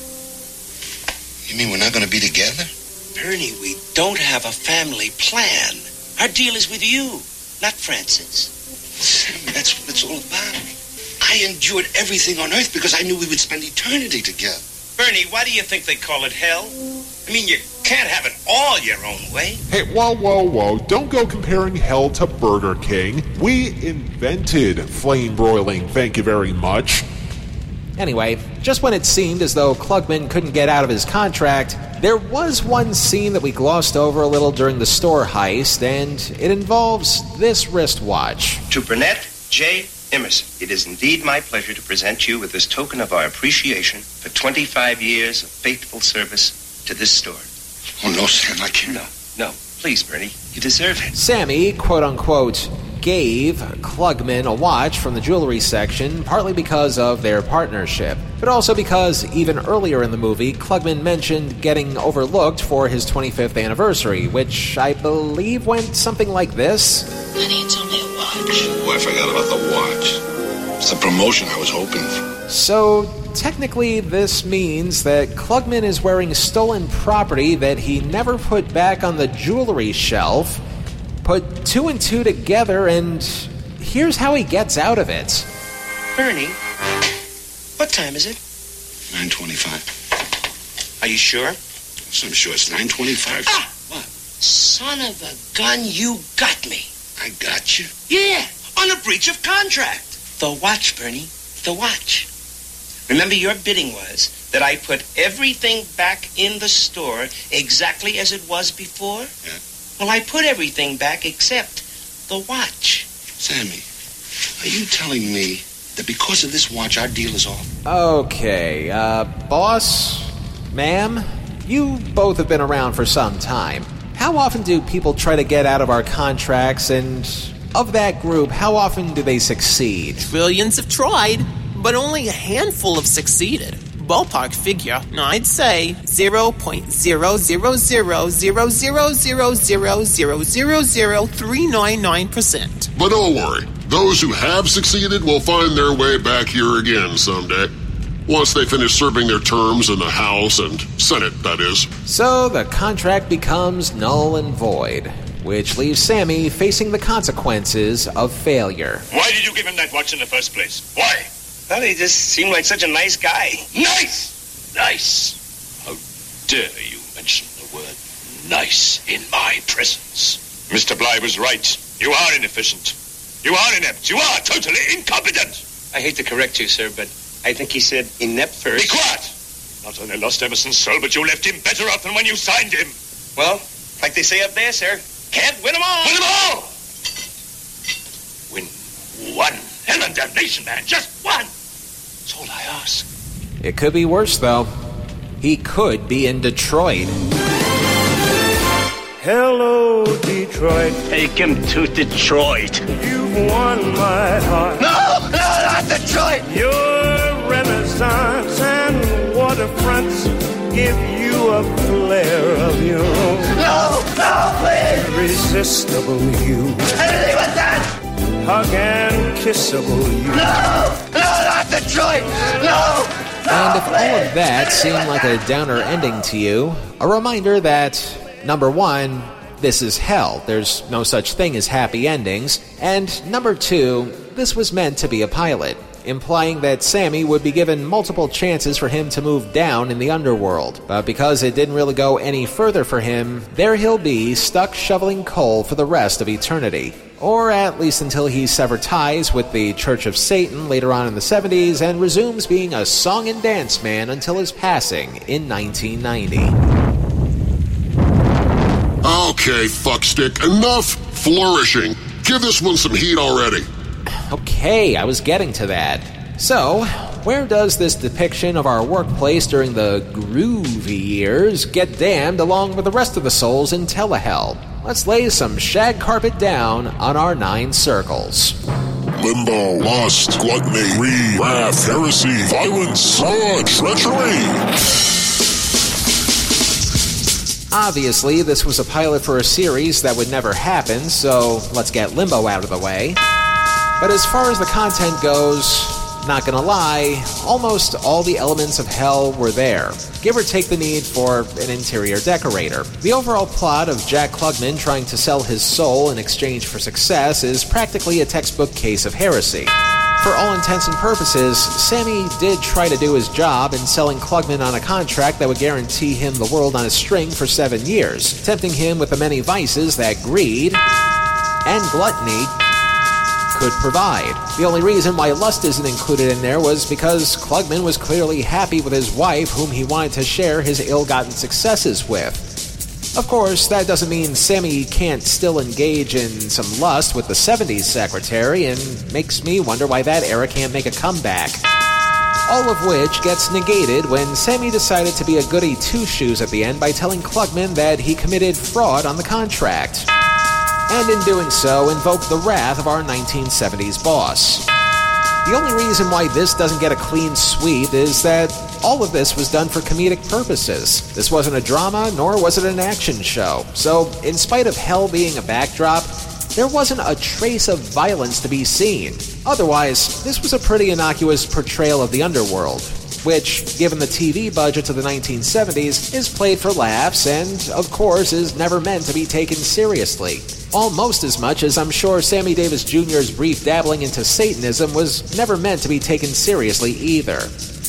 You mean we're not going to be together? Bernie, we don't have a family plan. Our deal is with you, not Francis. Sammy, that's what it's all about. I endured everything on Earth because I knew we would spend eternity together. Bernie, why do you think they call it hell? I mean, you can't have it all your own way. Hey, whoa. Don't go comparing hell to Burger King. We invented flame broiling, thank you very much. Anyway, just when it seemed as though Klugman couldn't get out of his contract, there was one scene that we glossed over a little during the store heist, and it involves this wristwatch. To Burnett J. Emerson, it is indeed my pleasure to present you with this token of our appreciation for 25 years of faithful service to this store. Oh, no, Sam, I can't. No, please, Bernie, you deserve it. Sammy, quote-unquote, gave Klugman a watch from the jewelry section, partly because of their partnership, but also because even earlier in the movie, Klugman mentioned getting overlooked for his 25th anniversary, which I believe went something like this. Honey, it's only a watch. Oh, I forgot about the watch. It's the promotion I was hoping for. So, technically, this means that Klugman is wearing stolen property that he never put back on the jewelry shelf. Put 2 and 2 together, and here's how he gets out of it. Bernie, what time is it? 9:25. Are you sure? So I'm sure it's 9:25. Ah! What? Son of a gun, you got me. I got you. Yeah, on a breach of contract. The watch, Bernie, the watch. Remember, your bidding was that I put everything back in the store exactly as it was before? Yeah. Well, I put everything back except the watch. Sammy, are you telling me that because of this watch, our deal is off? Okay, boss, ma'am, you both have been around for some time. How often do people try to get out of our contracts, and of that group, how often do they succeed? Trillions have tried, but only a handful have succeeded. Ballpark figure, I'd say 0.0000000000399%. But don't worry. Those who have succeeded will find their way back here again someday. Once they finish serving their terms in the House and Senate, that is. So the contract becomes null and void, which leaves Sammy facing the consequences of failure. Why did you give him that watch in the first place? Why? Well, he just seemed like such a nice guy. Nice! Nice! How dare you mention the word nice in my presence? Mr. Bly was right. You are inefficient. You are inept. You are totally incompetent. I hate to correct you, sir, but I think he said inept first. Be quiet! Not only lost Emerson's soul, but you left him better off than when you signed him. Well, like they say up there, sir, can't win them all. Win them all! Win one. Hell and damnation, man. Just one. That's all I ask. It could be worse, though. He could be in Detroit. Hello, Detroit. Take him to Detroit. You've won my heart. No, not Detroit. Your Renaissance and waterfronts give you a flair of your own. No, please. Irresistible you. Anything but that. Hug and kissable you. No, not Detroit. No. And if all of that seemed like a downer ending to you, a reminder that, number one, this is hell. There's no such thing as happy endings. And number two, this was meant to be a pilot, implying that Sammy would be given multiple chances for him to move down in the underworld. But because it didn't really go any further for him, there he'll be, stuck shoveling coal for the rest of eternity. Or at least until he severed ties with the Church of Satan later on in the 70s and resumes being a song and dance man until his passing in 1990. Okay, fuckstick, enough flourishing. Give this one some heat already. Okay, I was getting to that. So, where does this depiction of our workplace during the groovy years get damned along with the rest of the souls in Telehell? Let's lay some shag carpet down on our 9 circles. Limbo, lust, gluttony, greed, wrath, heresy, violence, fraud, treachery. Obviously, this was a pilot for a series that would never happen, so let's get Limbo out of the way. But as far as the content goes, not gonna lie, almost all the elements of hell were there, give or take the need for an interior decorator. The overall plot of Jack Klugman trying to sell his soul in exchange for success is practically a textbook case of heresy. For all intents and purposes, Sammy did try to do his job in selling Klugman on a contract that would guarantee him the world on a string for 7 years, tempting him with the many vices that greed and gluttony could provide. The only reason why lust isn't included in there was because Klugman was clearly happy with his wife, whom he wanted to share his ill-gotten successes with. Of course, that doesn't mean Sammy can't still engage in some lust with the 70s secretary, and makes me wonder why that era can't make a comeback. All of which gets negated when Sammy decided to be a goody two-shoes at the end by telling Klugman that he committed fraud on the contract. And in doing so, invoked the wrath of our 1970s boss. The only reason why this doesn't get a clean sweep is that all of this was done for comedic purposes. This wasn't a drama, nor was it an action show. So, in spite of hell being a backdrop, there wasn't a trace of violence to be seen. Otherwise, this was a pretty innocuous portrayal of the underworld, which, given the TV budgets of the 1970s, is played for laughs and, of course, is never meant to be taken seriously. Almost as much as I'm sure Sammy Davis Jr.'s brief dabbling into Satanism was never meant to be taken seriously either.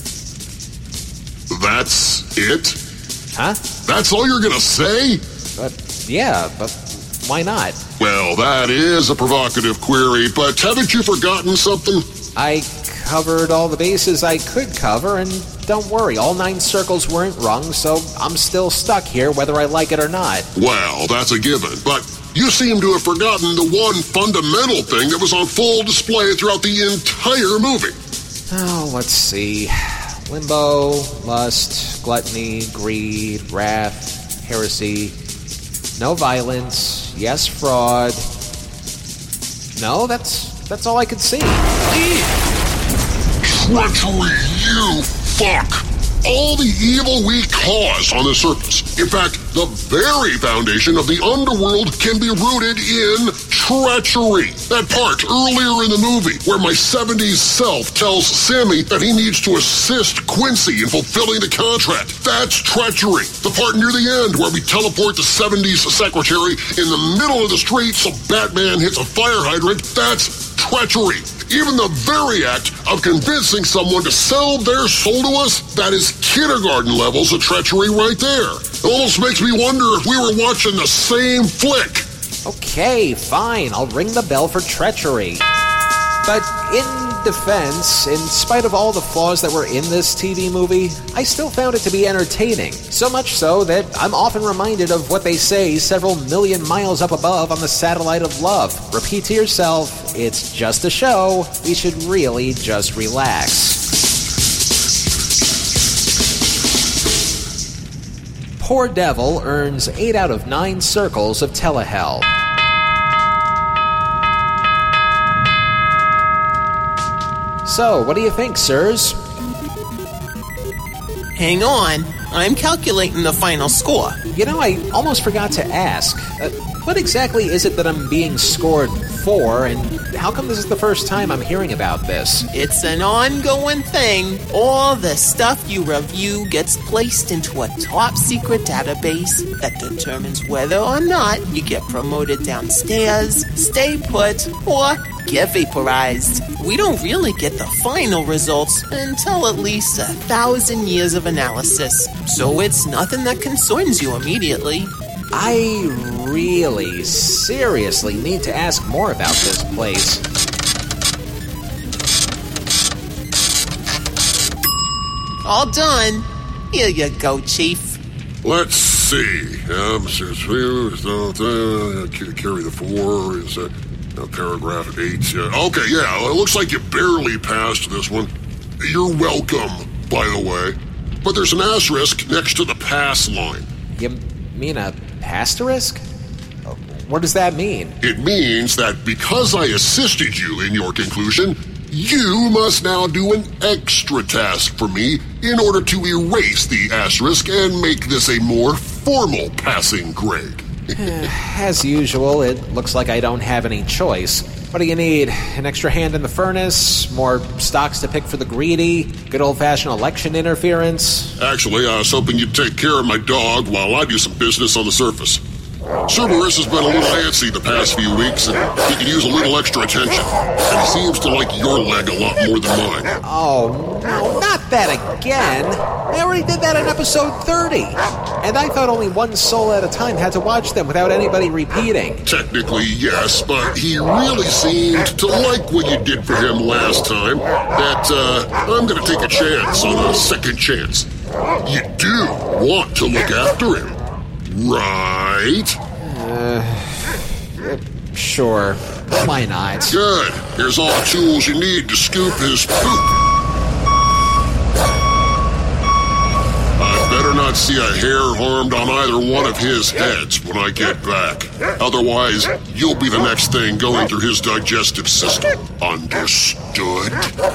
That's it? Huh? That's all you're gonna say? Yeah, but why not? Well, that is a provocative query, but haven't you forgotten something? I covered all the bases I could cover, and don't worry, all 9 circles weren't rung, so I'm still stuck here whether I like it or not. Well, that's a given, but you seem to have forgotten the one fundamental thing that was on full display throughout the entire movie. Oh, let's see. Limbo, lust, gluttony, greed, wrath, heresy. No violence. Yes, fraud. No, that's all I could see. Treachery, you fuck! All the evil we cause on the surface. In fact, the very foundation of the underworld can be rooted in treachery. That part earlier in the movie where my 70s self tells Sammy that he needs to assist Quincy in fulfilling the contract. That's treachery. The part near the end where we teleport the 70s secretary in the middle of the street so Batman hits a fire hydrant. That's treachery. Even the very act of convincing someone to sell their soul to us, that is kindergarten levels of treachery right there. It almost makes me wonder if we were watching the same flick. Okay, fine, I'll ring the bell for treachery. But in defense, in spite of all the flaws that were in this TV movie, I still found it to be entertaining. So much so that I'm often reminded of what they say several million miles up above on the satellite of love. Repeat to yourself, it's just a show. We should really just relax. Poor Devil earns 8 out of 9 circles of telehell. So, what do you think, sirs? Hang on, I'm calculating the final score. You know, I almost forgot to ask. What exactly is it that I'm being scored for, and how come this is the first time I'm hearing about this? It's an ongoing thing. All the stuff you review gets placed into a top-secret database that determines whether or not you get promoted downstairs, stay put, or get vaporized. We don't really get the final results until at least 1,000 years of analysis, so it's nothing that concerns you immediately. I really, seriously need to ask more about this place. All done. Here you go, Chief. Let's see. Carry the 4 is paragraph 8. Okay, yeah, it looks like you barely passed this one. You're welcome, by the way. But there's an asterisk next to the pass line. You mean a asterisk? What does that mean? It means that because I assisted you in your conclusion, you must now do an extra task for me in order to erase the asterisk and make this a more formal passing grade. As usual, it looks like I don't have any choice. What do you need? An extra hand in the furnace? More stocks to pick for the greedy? Good old-fashioned election interference? Actually, I was hoping you'd take care of my dog while I do some business on the surface. Cerberus has been a little antsy the past few weeks, and he could use a little extra attention. And he seems to like your leg a lot more than mine. Oh, no, not that again. I already did that in episode 30. And I thought only one soul at a time had to watch them without anybody repeating. Technically, yes, but he really seemed to like what you did for him last time. That, I'm going to take a chance on a second chance. You do want to look after him. Right? Sure. Why not? Good. Here's all the tools you need to scoop his poop. I better not see a hair harmed on either one of his heads when I get back. Otherwise, you'll be the next thing going through his digestive system. Understood?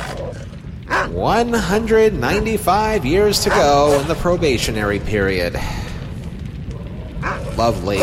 195 years to go in the probationary period. Lovely.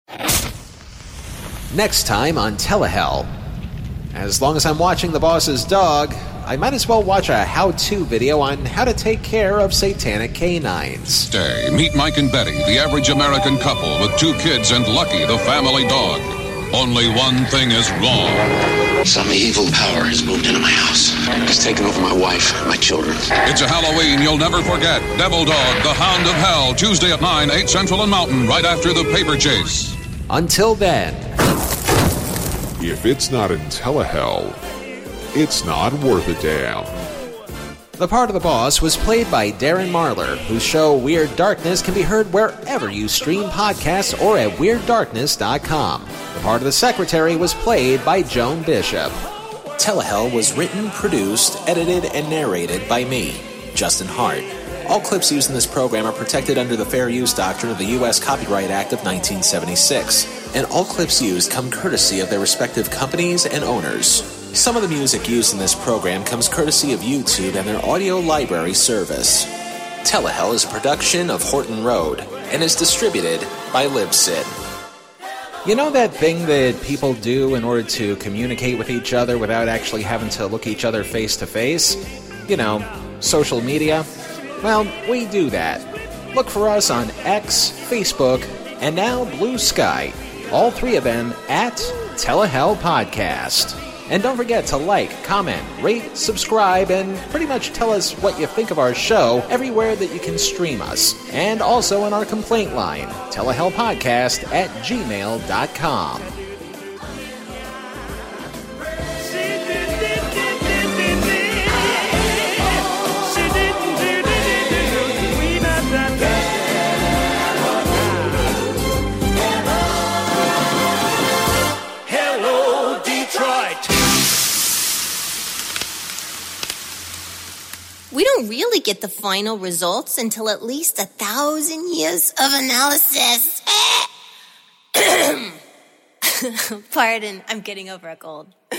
Next time on Telehell. As long as I'm watching the boss's dog, I might as well watch a how-to video on how to take care of satanic canines. Today, meet Mike and Betty, the average American couple with 2 kids and Lucky, the family dog. Only one thing is wrong. Some evil power has moved into my house. It's taken over my wife, my children. It's a Halloween you'll never forget. Devil Dog, the Hound of Hell, Tuesday at 9, 8 Central and Mountain, right after the paper chase. Until then, if it's not in Telehell, it's not worth a damn. The part of the boss was played by Darren Marlar, whose show Weird Darkness can be heard wherever you stream podcasts or at WeirdDarkness.com. The part of the secretary was played by Joan Bishop. Telehell was written, produced, edited, and narrated by me, Justin Hart. All clips used in this program are protected under the Fair Use Doctrine of the U.S. Copyright Act of 1976, and all clips used come courtesy of their respective companies and owners. Some of the music used in this program comes courtesy of YouTube and their audio library service. Telehell is a production of Horton Road and is distributed by Libsyn. You know that thing that people do in order to communicate with each other without actually having to look each other face to face? You know, social media? Well, we do that. Look for us on X, Facebook, and now Blue Sky. All 3 of them at Telehell Podcast. And don't forget to like, comment, rate, subscribe, and pretty much tell us what you think of our show everywhere that you can stream us. And also on our complaint line, telehellpodcast@gmail.com. We don't really get the final results until at least 1,000 years of analysis. Pardon, I'm getting over a cold.